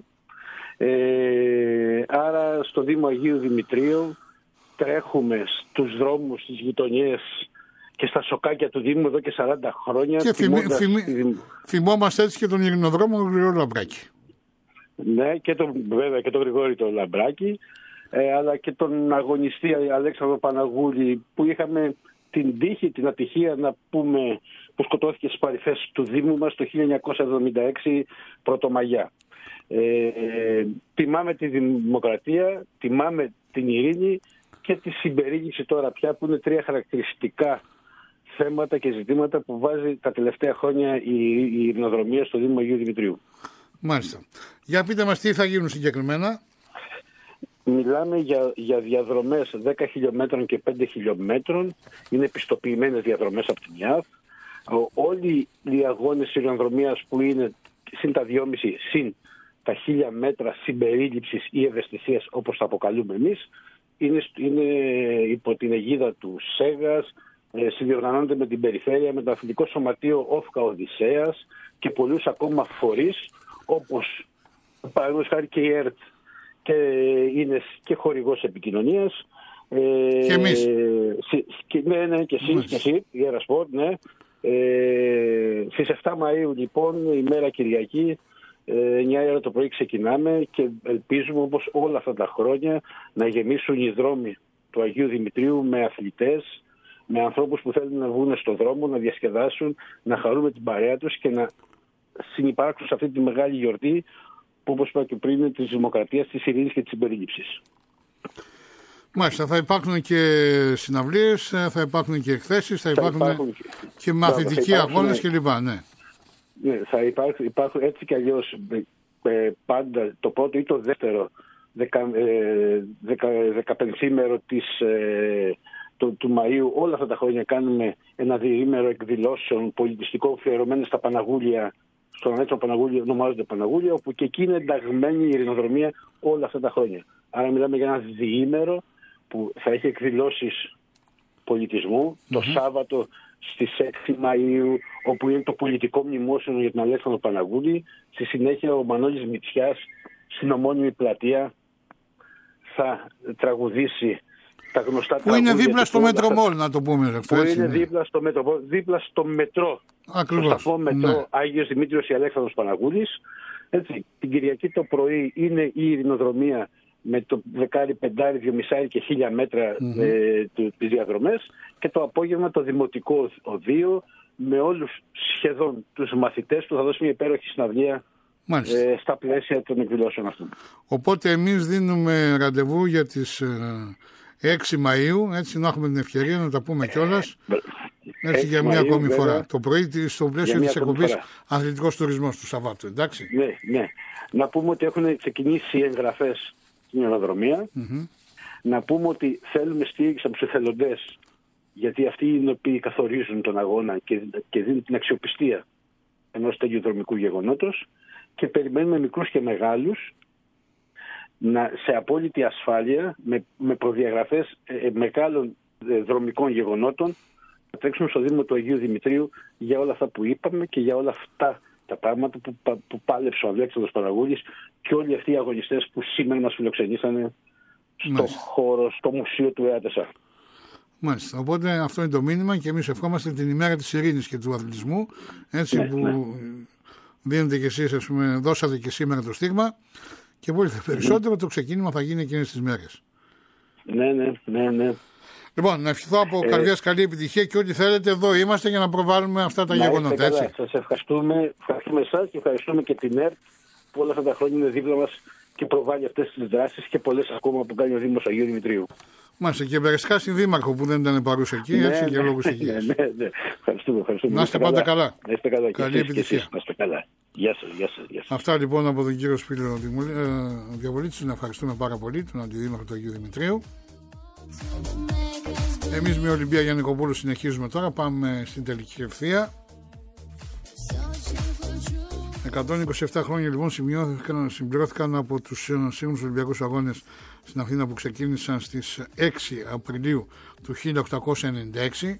Άρα στο Δήμο Αγίου Δημητρίου τρέχουμε στους δρόμους, στις γειτονιές και στα σοκάκια του Δήμου εδώ και 40 χρόνια. Και θυμόμαστε έτσι και τον ειρηνοδρόμο του Γρηγόρη Λαμπράκη. Ναι, βέβαια και τον Γρηγόρη τον Λαμπράκη, αλλά και τον αγωνιστή Αλέξανδρο Παναγούλη, που είχαμε την τύχη, την ατυχία να πούμε, που σκοτώθηκε στις παρυφές του Δήμου μας το 1976 Πρωτομαγιά. Τιμάμε τη δημοκρατία, τιμάμε την ειρήνη και τη συμπερίληψη τώρα πια, που είναι τρία χαρακτηριστικά θέματα και ζητήματα που βάζει τα τελευταία χρόνια η ειρηνοδρομία στο Δήμο Αγίου Δημητρίου. Μάλιστα. Για πείτε μας τι θα γίνουν συγκεκριμένα. Μιλάμε για διαδρομές 10 χιλιόμετρων και 5 χιλιόμετρων. Είναι πιστοποιημένες διαδρομές από την ΙΑΦ. Όλοι οι αγώνες ειρηνοδρομίας που είναι συν τα 2,5 συν τα 1000 μέτρα συμπερίληψης ή ευαισθησίας, όπως τα αποκαλούμε εμείς, είναι υπό την αιγίδα του ΣΕΓΑΣ, συνδιοργανώνονται με την περιφέρεια, με το Αθλητικό Σωματείο Όφκα Οδυσσέας και πολλούς ακόμα φορείς, όπως παραδείγματος χάρη και η ΕΡΤ, και είναι και χορηγός επικοινωνίας. Και εμείς. Ναι, και εσείς, και εσύ, η Αερασπορτ, ναι. Στις 7 Μαΐου λοιπόν, ημέρα Κυριακή, 9 ώρα το πρωί ξεκινάμε και ελπίζουμε, όπως όλα αυτά τα χρόνια, να γεμίσουν οι δρόμοι του Αγίου Δημητρίου με αθλητές, με ανθρώπους που θέλουν να βγουν στον δρόμο, να διασκεδάσουν, να χαρούν την παρέα τους και να συνυπάρξουν σε αυτή τη μεγάλη γιορτή που, όπως είπα και πριν, είναι της δημοκρατίας, της ειρήνης και της συμπερίληψης. Μάλιστα, θα υπάρχουν και συναυλίες, θα υπάρχουν και εκθέσεις, θα υπάρχουν και μαθητικοί αγώνες κλπ. Ναι. Ναι, θα υπάρχουν έτσι κι αλλιώς πάντα το πρώτο ή το δεύτερο 15ήμερο του Μαΐου. Όλα αυτά τα χρόνια κάνουμε ένα διήμερο εκδηλώσεων πολιτιστικό αφιερωμένο στα Παναγούλια, στον Αλέξανδρο Παναγούλη, ονομάζονται Παναγούλια, όπου και εκεί είναι ενταγμένη η ειρηνοδρομία όλα αυτά τα χρόνια. Άρα μιλάμε για ένα διήμερο που θα έχει εκδηλώσεις πολιτισμού το Σάββατο στις 6 Μαΐου, όπου είναι το πολιτικό μνημόσυνο για τον Αλέξανδρο Παναγούλη. Στη συνέχεια ο Μανώλης Μητσιάς στην ομώνυμη πλατεία θα τραγουδήσει τα γνωστά τραγούδια. Που είναι δίπλα στο Μετρομόλ, να το πούμε. Που είναι δίπλα στο Μετρομόλ, δίπλα στο μετρό. Ακριβώς. Στο σταθμό μετρό Άγιος Δημήτριος ή Αλέξανδρος Παναγούλης. Έτσι, την Κυριακή το πρωί είναι η ειρηνοδρομία με το 15, 2,5 και 1000 μέτρα τις διαδρομές, και το απόγευμα το Δημοτικό Οδείο με όλους σχεδόν τους μαθητές του θα δώσει μια υπέροχη συναυλία στα πλαίσια των εκδηλώσεων αυτών. Οπότε εμείς δίνουμε ραντεβού για τις 6 Μαΐου, έτσι να έχουμε την ευκαιρία να τα πούμε κιόλας, έτσι για μια ακόμη φορά. Το πρωί στο πλαίσιο της εκπομπής Αθλητικός Τουρισμός του Σαββάτου, εντάξει. Ναι. Να πούμε ότι έχουν ξεκινήσει εγγραφές στην ειρηνοδρομία. Να πούμε ότι θέλουμε στήριξη από τους εθελοντές, γιατί αυτοί είναι οι οποίοι καθορίζουν τον αγώνα και δίνουν την αξιοπιστία ενός τέτοιου δρομικού γεγονότος, και περιμένουμε μικρούς και μεγάλους σε απόλυτη ασφάλεια, με προδιαγραφές μεγάλων δρομικών γεγονότων, να τρέξουν στο Δήμο του Αγίου Δημητρίου για όλα αυτά που είπαμε και για όλα αυτά τα πράγματα που πάλεψε ο Αλέξανδρος Παραγούλης και όλοι αυτοί οι αγωνιστές που σήμερα μας φιλοξενήσανε στο χώρο, στο Μουσείο του ΕΑΤΕΣΑ. Μάλιστα. Οπότε αυτό είναι το μήνυμα και εμείς ευχόμαστε την ημέρα της ειρήνης και του αθλητισμού, έτσι που δίνετε και εσείς, ας πούμε, δώσατε και σήμερα το στίγμα, και πολύ περισσότερο το ξεκίνημα θα γίνει εκείνες τις μέρες. Ναι. Λοιπόν, να ευχηθώ από καρδιάς καλή επιτυχία και ό,τι θέλετε, εδώ είμαστε για να προβάλλουμε αυτά τα γεγονότα. Έτσι. Σας ευχαριστούμε εσάς και ευχαριστούμε και την ΕΡΤ που όλα αυτά τα χρόνια είναι δίπλα μας και προβάλλει αυτές τις δράσεις και πολλές ακόμα που κάνει ο Δήμος Αγίου Δημητρίου. Μάλιστα, και Μπερεσκά στην Δήμαρχο που δεν ήταν παρούσα εκεί, έτσι, για λόγους υγείας. Ναι. Ευχαριστούμε. Να είστε πάντα καλά. Να είστε καλά. Καλή επιτυχία. Να είστε καλά. Γεια σας. Αυτά λοιπόν από τον κύριο Σπύρο Διαβολίτη. Να ευχαριστούμε πάρα πολύ, τον Αντιδήμαρχο του Αγίου Δημητρίου. Εμείς με Ολυμπία Γιαννικοπούλου συνεχίζουμε τώρα. Πάμε στην τελική ευθεία. 127 χρόνια λοιπόν συμπληρώθηκαν από τους σύγχρονους Ολυμπιακούς Αγώνες στην Αθήνα που ξεκίνησαν στις 6 Απριλίου του 1896.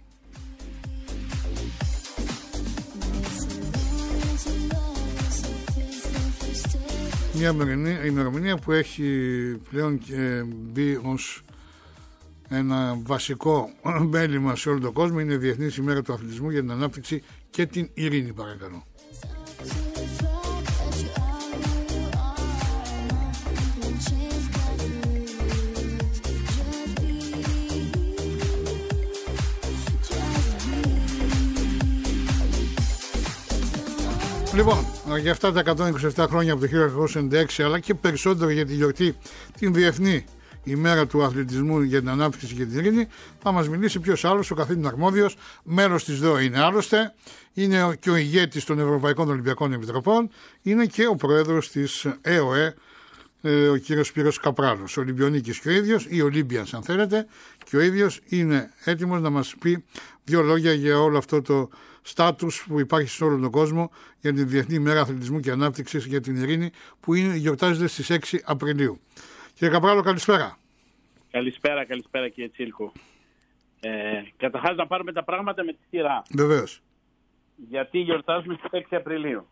Μια ημερομηνία που έχει πλέον μπει ως ένα βασικό μέλημα σε όλο τον κόσμο. Είναι η Διεθνής ημέρα του αθλητισμού για την ανάπτυξη και την ειρήνη, παρακαλώ. Λοιπόν, για αυτά τα 127 χρόνια από το 1996, αλλά και περισσότερο για τη γιορτή, την Διεθνή ημέρα του αθλητισμού για την ανάπτυξη και την ειρήνη, θα μας μιλήσει ποιος άλλος, ο καθήλυν αρμόδιος, μέλος της ΔΟΕ είναι άλλωστε, είναι και ο ηγέτης των Ευρωπαϊκών Ολυμπιακών Επιτροπών, είναι και ο πρόεδρος της ΕΟΕ, ο κύριος Σπύρος Καπράλος, Ολυμπιονίκης και ο ίδιος, ή Ολύμπιανς αν θέλετε, και ο ίδιος είναι έτοιμος να μας πει δύο λόγια για όλο αυτό το στάτους που υπάρχει σε όλο τον κόσμο για την Διεθνή ημέρα αθλητισμού και ανάπτυξης για την ειρήνη που γιορτάζεται στις 6 Απριλίου. Κύριε Καπράλο, καλησπέρα. Καλησπέρα κύριε Τσίλκο. Καταρχάς να πάρουμε τα πράγματα με τη σειρά. Βεβαίως. Γιατί γιορτάζουμε στις 6 Απριλίου.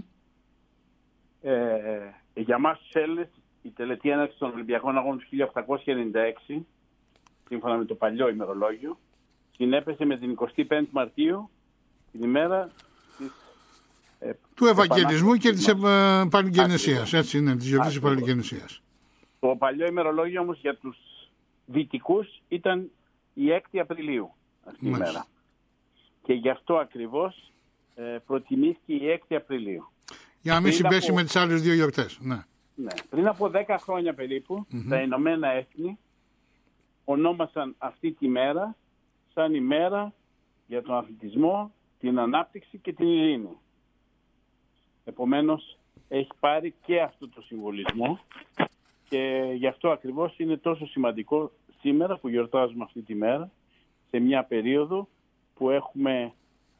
Για μας τους Έλληνες η τελετή έναρξη των Ολυμπιακών Αγώνων του 1896, σύμφωνα με το παλιό ημερολόγιο, συνέπεσε με την 25η Μαρτίου, την ημέρα του Ευαγγελισμού και της Παλιγενεσίας. Έτσι είναι, της γιορτής της Παλιγενεσίας. Το παλιό ημερολόγιο όμως για τους δυτικούς ήταν η 6η Απριλίου αυτή η ημέρα. Και γι' αυτό ακριβώς προτιμήθηκε η 6η Απριλίου. Για να μην συμπέσει με τις άλλες δύο γιορτές. Ναι. Πριν από 10 χρόνια περίπου, τα Ηνωμένα Έθνη ονόμασαν αυτή τη μέρα σαν ημέρα για τον αθλητισμό, την ανάπτυξη και την ειρήνη. Επομένως, έχει πάρει και αυτό το συμβολισμό και γι' αυτό ακριβώς είναι τόσο σημαντικό σήμερα που γιορτάζουμε αυτή τη μέρα, σε μια περίοδο που έχουμε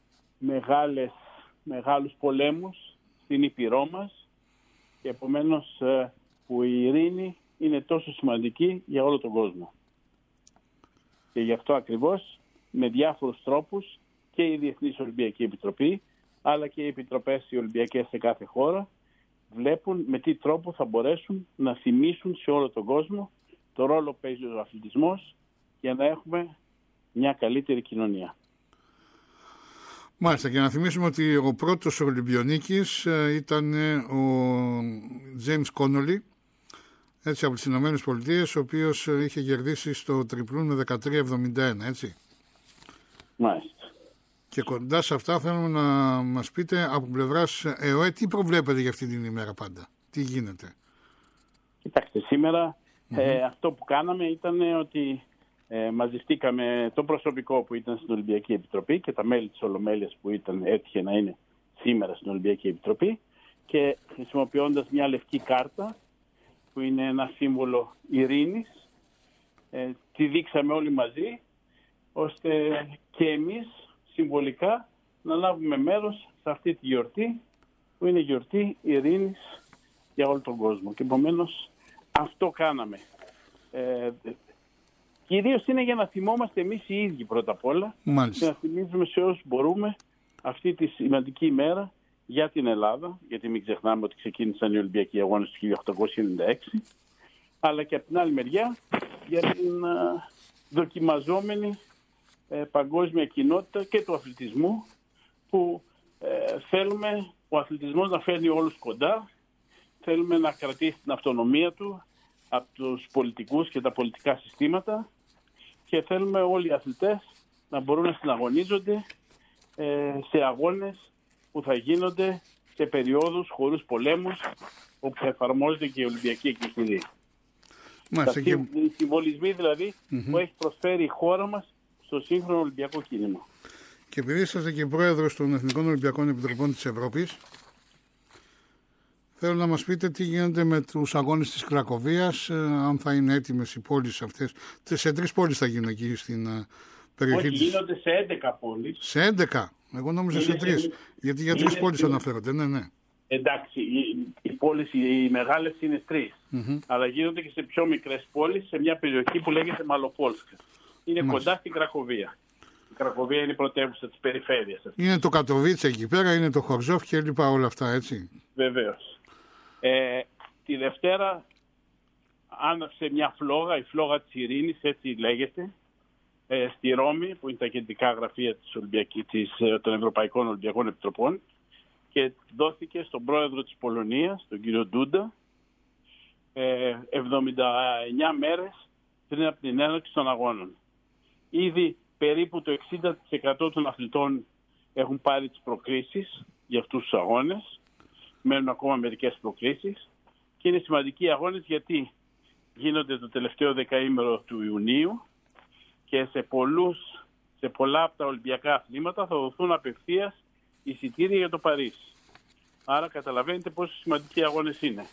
μεγάλους πολέμους στην Ήπειρό μας και επομένως που η ειρήνη είναι τόσο σημαντική για όλο τον κόσμο. Και γι' αυτό ακριβώς με διάφορους τρόπους και η Διεθνής Ολυμπιακή Επιτροπή αλλά και οι επιτροπές οι Ολυμπιακές σε κάθε χώρα βλέπουν με τι τρόπο θα μπορέσουν να θυμίσουν σε όλο τον κόσμο το ρόλο που παίζει ο αθλητισμός για να έχουμε μια καλύτερη κοινωνία. Μάλιστα, και να θυμίσουμε ότι ο πρώτος Ολυμπιονίκης ήταν ο James Connolly, έτσι, από τις Ηνωμένες Πολιτείες, ο οποίος είχε κερδίσει στο τριπλούν με 13,71, έτσι. Μάλιστα. Και κοντά σε αυτά θέλουμε να μας πείτε από πλευράς ΕΟΕ τι προβλέπετε για αυτή την ημέρα πάντα. Τι γίνεται. Κοιτάξτε, σήμερα αυτό που κάναμε ήταν ότι μαζευτήκαμε το προσωπικό που ήταν στην Ολυμπιακή Επιτροπή και τα μέλη της Ολομέλειας που έτυχε να είναι σήμερα στην Ολυμπιακή Επιτροπή και χρησιμοποιώντας μια λευκή κάρτα που είναι ένα σύμβολο ειρήνης, τη δείξαμε όλοι μαζί ώστε και εμείς συμβολικά να λάβουμε μέρος σε αυτή τη γιορτή που είναι γιορτή ειρήνης για όλο τον κόσμο. Και επομένως αυτό κάναμε. Κυρίως είναι για να θυμόμαστε εμείς οι ίδιοι πρώτα απ' όλα. Μάλιστα. Και να θυμίζουμε σε όσους μπορούμε αυτή τη σημαντική ημέρα για την Ελλάδα, γιατί μην ξεχνάμε ότι ξεκίνησαν οι Ολυμπιακοί Αγώνες του 1896, αλλά και από την άλλη μεριά για την δοκιμαζόμενη παγκόσμια κοινότητα και του αθλητισμού που θέλουμε ο αθλητισμός να φέρνει όλους κοντά, θέλουμε να κρατήσει την αυτονομία του από τους πολιτικούς και τα πολιτικά συστήματα και θέλουμε όλοι οι αθλητές να μπορούν να συναγωνίζονται σε αγώνες που θα γίνονται σε περιόδους χωρίς πολέμους όπου θα εφαρμόζεται και η Ολυμπιακή Εκκλησία. Οι συμβολισμοί δηλαδή που έχει προσφέρει η χώρα μας στο σύγχρονο Ολυμπιακό κίνημα. Και επειδή είσαστε και πρόεδρος των Εθνικών Ολυμπιακών Επιτροπών της Ευρώπης, θέλω να μας πείτε τι γίνεται με τους αγώνες της Κρακοβίας, αν θα είναι έτοιμες οι πόλεις αυτές. Σε 3 πόλεις θα γίνουν εκεί στην περιοχή της. Όχι, γίνονται σε 11 πόλεις. Σε 11. Εγώ νόμιζα σε 3. Γιατί για 3 πόλεις αναφέρονται. Ναι. Εντάξει, οι πόλεις οι μεγάλες είναι 3. Αλλά γίνονται και σε πιο μικρές πόλεις, σε μια περιοχή που λέγεται Μαλοπόλσκα. Είναι κοντά στην Κρακοβία. Η Κρακοβία είναι η πρωτεύουσα της περιφέρειας. Είναι το Κατοβίτσα εκεί πέρα, είναι το Χορζόφ και λοιπά όλα αυτά, έτσι. Βεβαίως. Τη Δευτέρα άναψε μια φλόγα, η φλόγα της ειρήνης, έτσι λέγεται, στη Ρώμη, που είναι τα κεντρικά γραφεία των Ευρωπαϊκών Ολυμπιακών Επιτροπών και δόθηκε στον πρόεδρο της Πολωνίας, τον κύριο Ντούντα, 79 μέρες πριν από την έναρξη των αγώνων. Ήδη περίπου το 60% των αθλητών έχουν πάρει τις προκρίσεις για αυτούς τους αγώνες. Μένουν ακόμα μερικές προκρίσεις και είναι σημαντικοί αγώνες γιατί γίνονται το τελευταίο δεκαήμερο του Ιουνίου και σε πολλά από τα Ολυμπιακά αθλήματα θα δοθούν απευθείας εισιτήρια για το Παρίσι. Άρα καταλαβαίνετε πόσο σημαντικοί αγώνες είναι.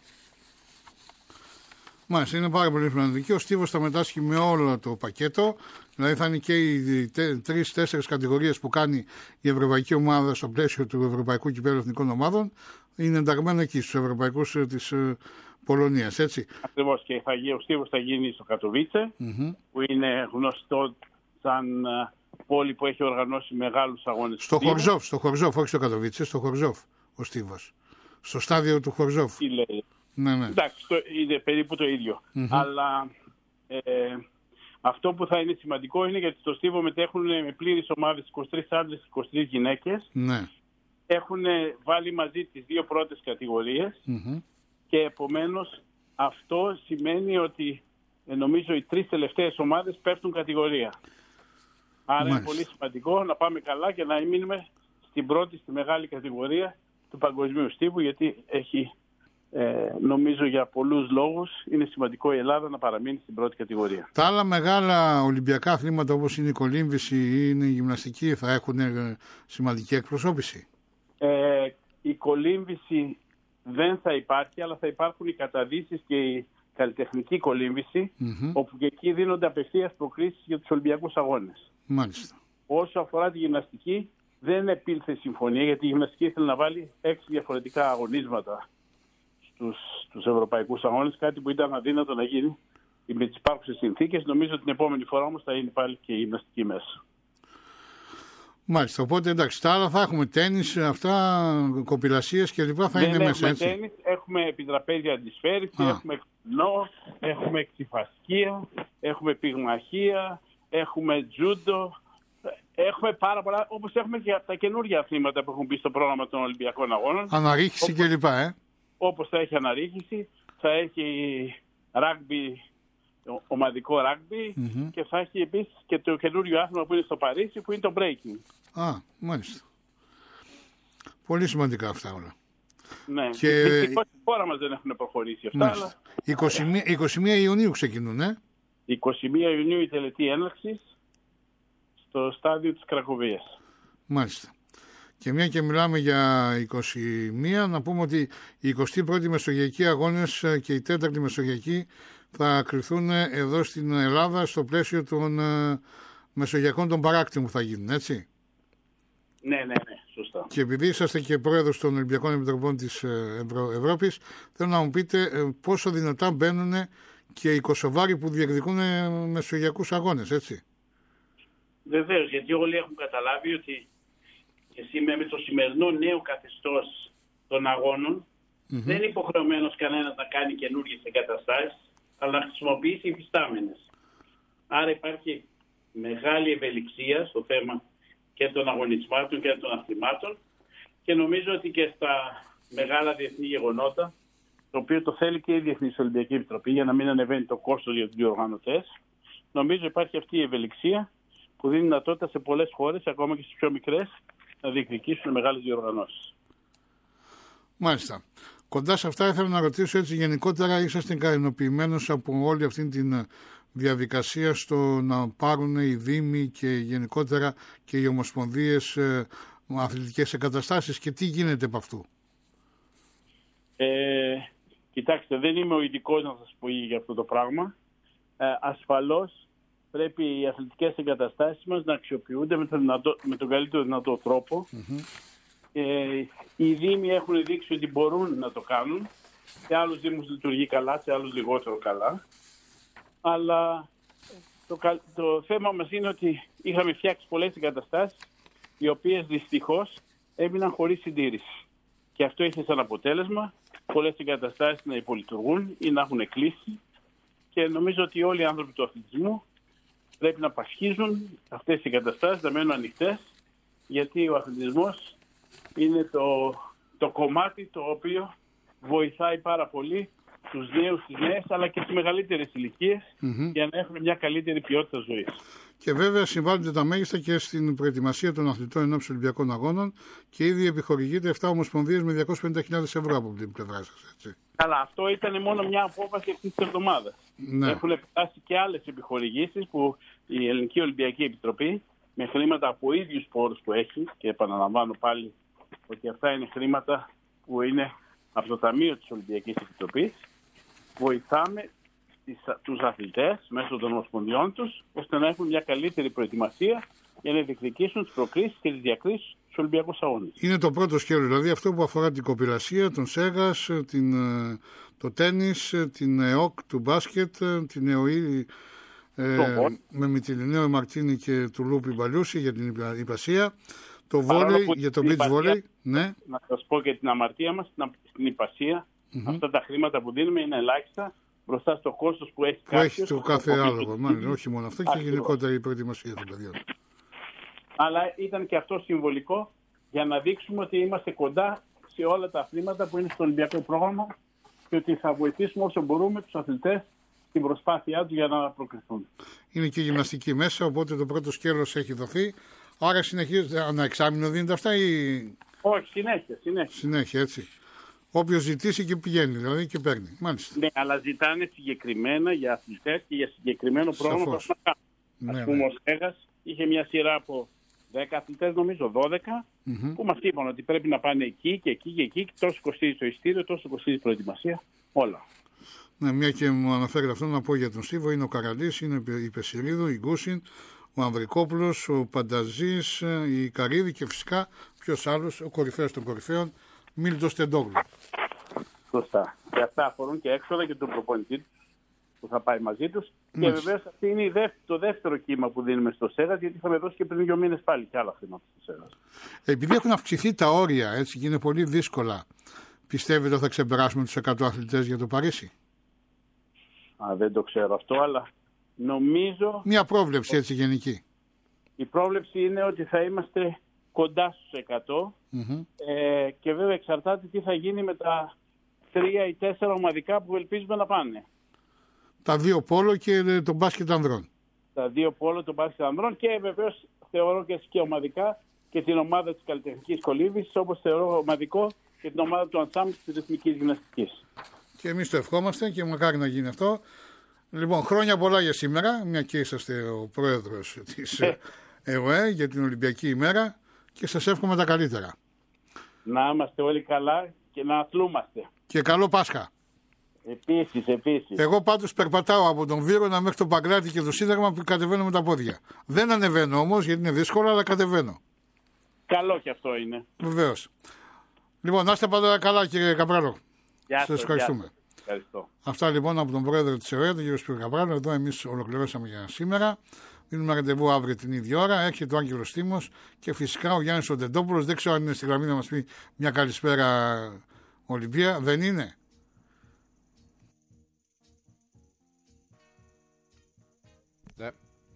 Μάλιστα, είναι πάρα πολύ σημαντική. Ο Στίβος θα μετάσχει με όλο το πακέτο. Δηλαδή θα είναι και οι 3-4 κατηγορίες που κάνει η Ευρωπαϊκή Ομάδα στο πλαίσιο του Ευρωπαϊκού Κυπέλλου Εθνικών Ομάδων. Είναι ενταγμένο εκεί στους Ευρωπαϊκούς της Πολωνίας, έτσι. Ακριβώς, και ο Στίβος θα γίνει στο Κατοβίτσε, που είναι γνωστό σαν πόλη που έχει οργανώσει μεγάλους αγώνες. Στο Χορζόφ, όχι στο Κατοβίτσε, στο Χορζόφ ο Στίβος. Στο στάδιο του Χορζόφ. Τι λέει. Ναι. Εντάξει, είναι περίπου το ίδιο. Αλλά αυτό που θα είναι σημαντικό είναι γιατί στο Στίβο μετέχουν με πλήρης ομάδες 23 άντρες και 23 γυναίκες. Ναι. Έχουν βάλει μαζί τις 2 πρώτες κατηγορίες και επομένως αυτό σημαίνει ότι νομίζω οι 3 τελευταίες ομάδες πέφτουν κατηγορία. Άρα είναι πολύ σημαντικό να πάμε καλά και να μείνουμε στην πρώτη, στη μεγάλη κατηγορία του παγκοσμίου στίβου, γιατί έχει νομίζω για πολλούς λόγους είναι σημαντικό η Ελλάδα να παραμείνει στην πρώτη κατηγορία. Τα άλλα μεγάλα Ολυμπιακά αθλήματα όπως είναι η κολύμβηση ή είναι η γυμναστική θα έχουν σημαντική εκπροσώπηση. Η κολύμβηση δεν θα υπάρχει, αλλά θα υπάρχουν οι καταδύσεις και η καλλιτεχνική κολύμβηση, όπου και εκεί δίνονται απευθείας προκρίσεις για τους Ολυμπιακούς Αγώνες. Μάλιστα. Όσο αφορά τη γυμναστική, δεν επήλθε συμφωνία, γιατί η γυμναστική ήθελε να βάλει 6 διαφορετικά αγωνίσματα στους Ευρωπαϊκούς Αγώνες, κάτι που ήταν αδύνατο να γίνει με τις υπάρχουσες συνθήκες. Νομίζω ότι την επόμενη φορά όμως θα είναι πάλι και η γυμναστική μέσα. Μάλιστα, οπότε εντάξει, τα άλλα θα έχουμε τένις, αυτά, κοπηλασίες και λοιπά θα είναι μέσα, έτσι. Τένις, έχουμε επιτραπέζια αντισφαίριση, έχουμε ξυπνό, έχουμε ξυφασκία, έχουμε πυγμαχία, έχουμε τζούντο, έχουμε πάρα πολλά, όπως έχουμε και τα καινούργια αθλήματα που έχουν μπει στο πρόγραμμα των Ολυμπιακών Αγώνων. Αναρρίχηση και λοιπά, Όπως θα έχει αναρρίχηση, θα έχει ράγκμπι ομαδικό ράγμπι και θα έχει επίσης και το καινούριο άθλημα που είναι στο Παρίσι, που είναι το breaking. Α, μάλιστα. Πολύ σημαντικά αυτά όλα. Ναι, και δυστυχώς η χώρα μας δεν έχουν προχωρήσει αυτά. Αλλά... 21 Ιουνίου ξεκινούν, 21 Ιουνίου η τελετή έναρξης στο στάδιο της Κρακοβίας. Μάλιστα. Και μια και μιλάμε για 21, να πούμε ότι οι 21η Μεσογειακοί Αγώνες και η 4η Μεσογειακή θα κρυθούν εδώ στην Ελλάδα στο πλαίσιο των Μεσογειακών των Παράκτων που θα γίνουν, έτσι. Ναι, σωστά. Και επειδή είσαστε και πρόεδρος των Ολυμπιακών Επιτροπών της Ευρώπης, θέλω να μου πείτε πόσο δυνατά μπαίνουν και οι Κωσοβάροι που διεκδικούν Μεσογειακούς Αγώνες, έτσι. Βεβαίως, γιατί όλοι έχουν καταλάβει ότι και σήμερα με το σημερινό νέο καθεστώς των αγώνων δεν είναι υποχρεωμένος κανένας να κάνει καινούργιες εγκαταστάσεις, αλλά να χρησιμοποιήσει υφιστάμενες. Άρα υπάρχει μεγάλη ευελιξία στο θέμα και των αγωνισμάτων και των αθλημάτων και νομίζω ότι και στα μεγάλα διεθνή γεγονότα, το οποίο το θέλει και η Διεθνής Ολυμπιακή Επιτροπή για να μην ανεβαίνει το κόστος για τους διοργανωτές, νομίζω υπάρχει αυτή η ευελιξία που δίνει δυνατότητα σε πολλές χώρες, ακόμα και στις πιο μικρές, να διεκδικήσουν μεγάλες διοργανώσεις. Μάλιστα. Κοντά σε αυτά ήθελα να ρωτήσω έτσι γενικότερα, είσαστε ικανοποιημένος από όλη αυτή τη διαδικασία στο να πάρουν οι δήμοι και γενικότερα και οι ομοσπονδίες αθλητικές εγκαταστάσεις και τι γίνεται από αυτού? Κοιτάξτε, δεν είμαι ο ειδικός να σας πω για αυτό το πράγμα. Ασφαλώς πρέπει οι αθλητικές εγκαταστάσεις μας να αξιοποιούνται με τον καλύτερο δυνατό τρόπο. Οι δήμοι έχουν δείξει ότι μπορούν να το κάνουν. Σε άλλους δήμους λειτουργεί καλά, σε άλλους λιγότερο καλά. Αλλά το θέμα μας είναι ότι είχαμε φτιάξει πολλές εγκαταστάσεις οι οποίες δυστυχώς έμειναν χωρίς συντήρηση. Και αυτό είχε σαν αποτέλεσμα πολλές εγκαταστάσεις να υπολειτουργούν ή να έχουν κλείσει. Και νομίζω ότι όλοι οι άνθρωποι του αθλητισμού πρέπει να πασχίζουν αυτές οι εγκαταστάσεις, να μένουν ανοιχτές, γιατί ο αθλητισμός είναι το κομμάτι το οποίο βοηθάει πάρα πολύ τους νέους, τις νέες, αλλά και τις μεγαλύτερες ηλικίες για να έχουν μια καλύτερη ποιότητα ζωής. Και βέβαια συμβάλλονται τα μέγιστα και στην προετοιμασία των αθλητών ενόψει Ολυμπιακών Αγώνων και ήδη επιχορηγείται 7 ομοσπονδίες με 250.000 ευρώ από την πλευρά σας, έτσι. Καλά, αυτό ήταν μόνο μια απόφαση αυτής της εβδομάδας. Ναι. Έχουν φτάσει και άλλες επιχορηγήσεις που η Ελληνική Ολυμπιακή Επιτροπή με χρήματα από ίδιους πόρους που έχει, και επαναλαμβάνω πάλι ότι αυτά είναι χρήματα που είναι από το Ταμείο της Ολυμπιακής Επιτροπής, βοηθάμε τους αθλητές μέσω των ομοσπονδιών τους, ώστε να έχουν μια καλύτερη προετοιμασία για να διεκδικήσουν τις προκρίσεις και τις διακρίσεις στους Ολυμπιακούς Αγώνες. Είναι το πρώτο σκέλος, δηλαδή αυτό που αφορά την κοπηλασία, τον Σέγας, το τένις, την ΕΟΚ του μπάσκετ, την ΕΟΗ με Μητυλινέο Μαρτίνη και του Λούπι Μπαλιούση για την υπασία, το βόλεϊ για το beach volley. Ναι. Να σας πω και την αμαρτία μας στην υπασία. Αυτά τα χρήματα που δίνουμε είναι ελάχιστα μπροστά στο κόστος που έχει κάποιος. Έχει το κάθε άλογο, μάλλον, όχι μόνο αυτό, και γενικότερα η προετοιμασία των παιδιών. Αλλά ήταν και αυτό συμβολικό για να δείξουμε ότι είμαστε κοντά σε όλα τα αθλήματα που είναι στο Ολυμπιακό πρόγραμμα και ότι θα βοηθήσουμε όσο μπορούμε τους αθλητές στην προσπάθειά τους για να προκριθούν. Είναι και γυμναστική μέσα, οπότε το πρώτο σκέλος έχει δοθεί. Άρα συνεχίζεται, ανά εξάμηνο δίνεται αυτά ή... Όχι, συνέχεια, έτσι. Όποιος ζητήσει και πηγαίνει, δηλαδή και παίρνει. Μάλιστα. Ναι, αλλά ζητάνε συγκεκριμένα για αθλητές και για συγκεκριμένο πρόγραμμα που θα κάνουν. Ναι, ας πούμε, ο Στέγας είχε μια σειρά από 10 αθλητές, νομίζω 12, που μας είπαν ότι πρέπει να πάνε εκεί και εκεί και εκεί, και τόσο κοστίζει το ειστήριο, τόσο κοστίζει η προετοιμασία, όλα. Ναι, μια και μου αναφέρει αυτό να πω για τον Στίβο, είναι ο Καραλής, είναι η Πεσηρίδου, η Γκούσιν, ο Ανδρικόπουλος, ο Πανταζής, η Καρύδη και φυσικά ποιος άλλος, ο κορυφαίος των κορυφαίων, Μίλτος Τεντόγλου. Σωστά. Και αυτά αφορούν και έξοδα και τον προπονητή που θα πάει μαζί τους. Και βεβαίως αυτή είναι το δεύτερο κύμα που δίνουμε στο ΣΕΓΑΣ, γιατί είχαμε δώσει και πριν 2 μήνες πάλι και άλλα χρήματα στο ΣΕΓΑΣ. Επειδή έχουν αυξηθεί τα όρια, έτσι, και είναι πολύ δύσκολα, πιστεύετε ότι θα ξεπεράσουμε τους 100 αθλητές για το Παρίσι? Δεν το ξέρω αυτό, αλλά νομίζω... Μια πρόβλεψη έτσι γενική. Η πρόβλεψη είναι ότι θα είμαστε κοντά στους 100 και βέβαια εξαρτάται τι θα γίνει με τα 3 ή 4 ομαδικά που ελπίζουμε να πάνε. Τα δύο πόλο και τον μπάσκετ ανδρών. Τα δύο πόλο, τον μπάσκετ ανδρών και βεβαίως θεωρώ και ομαδικά και την ομάδα της καλλιτεχνικής κολύμβησης, όπως θεωρώ ομαδικό και την ομάδα του Ενσάμπλ της ρυθμικής γυμναστικής. Και εμείς το ευχόμαστε και μακάρι να γίνει αυτό. Λοιπόν, χρόνια πολλά για σήμερα, μια και είσαστε ο πρόεδρος της ΕΟΕ για την Ολυμπιακή ημέρα και σας εύχομαι τα καλύτερα. Να είμαστε όλοι καλά και να αθλούμαστε. Και καλό Πάσχα. Επίσης. Εγώ πάντως περπατάω από τον Βύρωνα μέχρι τον Παγκράτη και το Σύνταγμα που κατεβαίνω με τα πόδια. Δεν ανεβαίνω όμως γιατί είναι δύσκολο, αλλά κατεβαίνω. Καλό και αυτό είναι. Βεβαίως. Λοιπόν, να είστε πάντα καλά, κύριε Καπράλο. Σας ευχαριστούμε. Ευχαριστώ. Αυτά λοιπόν από τον πρόεδρο της ΕΟΕ, τον κύριο Σπύρο Καπράλο. Εδώ εμείς ολοκληρώσαμε για σήμερα. Δίνουμε ραντεβού αύριο την ίδια ώρα. Έρχεται ο Άγγελος Τίμος και φυσικά ο Γιάννης Οντεντόπουλος. Δεν ξέρω αν είναι στη γραμμή να μας πει μια καλησπέρα Ολυμπία. Δεν είναι. Ναι.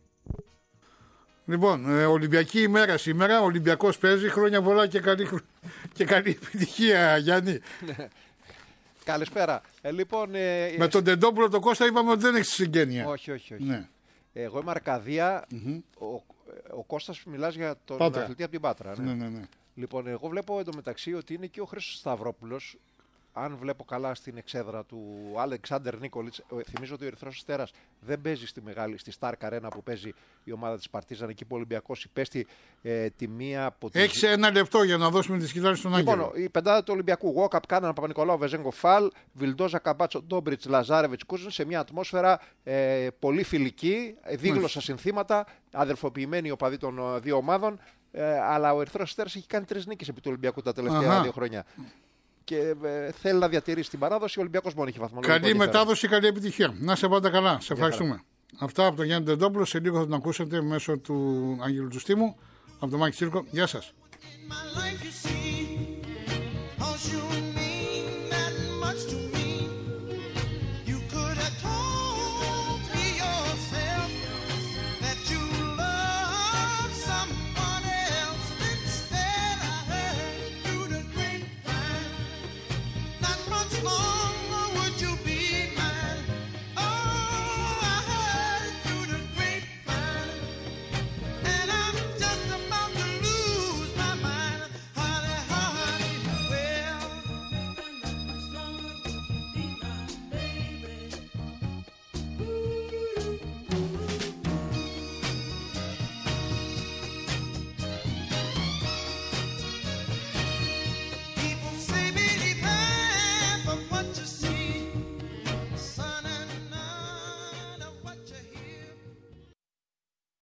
Λοιπόν, Ολυμπιακή ημέρα σήμερα. Ο Ολυμπιακός παίζει. Χρόνια πολλά και καλή επιτυχία, Γιάννη. Καλησπέρα. Λοιπόν, με τον Τεντόπουλο τον Κώστα είπαμε ότι δεν έχει συγγένεια. Όχι. Ναι. Εγώ είμαι Αρκαδία. Ο Κώστας μιλάς για τον αθλητή από την Πάτρα. Ναι. Λοιπόν, εγώ βλέπω εντωμεταξύ ότι είναι και ο Χρήστος Σταυρόπουλος. Αν βλέπω καλά στην εξέδρα του Αλεξάνδερ Νίκολιτς, θυμίζω ότι ο Ερυθρός Αστέρας δεν παίζει στη Σταρκ Αρένα που παίζει η ομάδα της Παρτίζαν, εκεί που ο Ολυμπιακός υπέστη τη μία από τις... Έχεις ένα λεπτό για να δώσουμε τη σκητάλη στον Άγγελο. Λοιπόν, η πεντάδα του Ολυμπιακού: Γουόκαπ, Κάνανα, Παπα-Νικολάου, Βεζέγκο, Φαλ, Βιλντόζα, Καμπάτσο, Ντόμπριτς, Λαζάρεβιτς, Κούζιν, σε μια ατμόσφαιρα πολύ φιλική, δίγλωσσα συνθήματα, αδελφοποιημένοι οι οπαδοί των δύο ομάδων. Αλλά ο Ερυθρός Αστέρας έχει κάνει 3 νίκες επί του Ολυμπιακού τα τελευταία 2 χρόνια. Και θέλει να διατηρήσει την παράδοση. Ο Ολυμπιακός μόνο έχει βαθμολογικό. Καλή μετάδοση, καλή επιτυχία. Να σε πάντα καλά. Σε ευχαριστούμε. Αυτά από τον Γιάννη Τεντόπουλο. Σε λίγο θα τον ακούσετε μέσω του Άγγελου του Στίμου. Από τον Μάκη Τσίρκο. Γεια σας.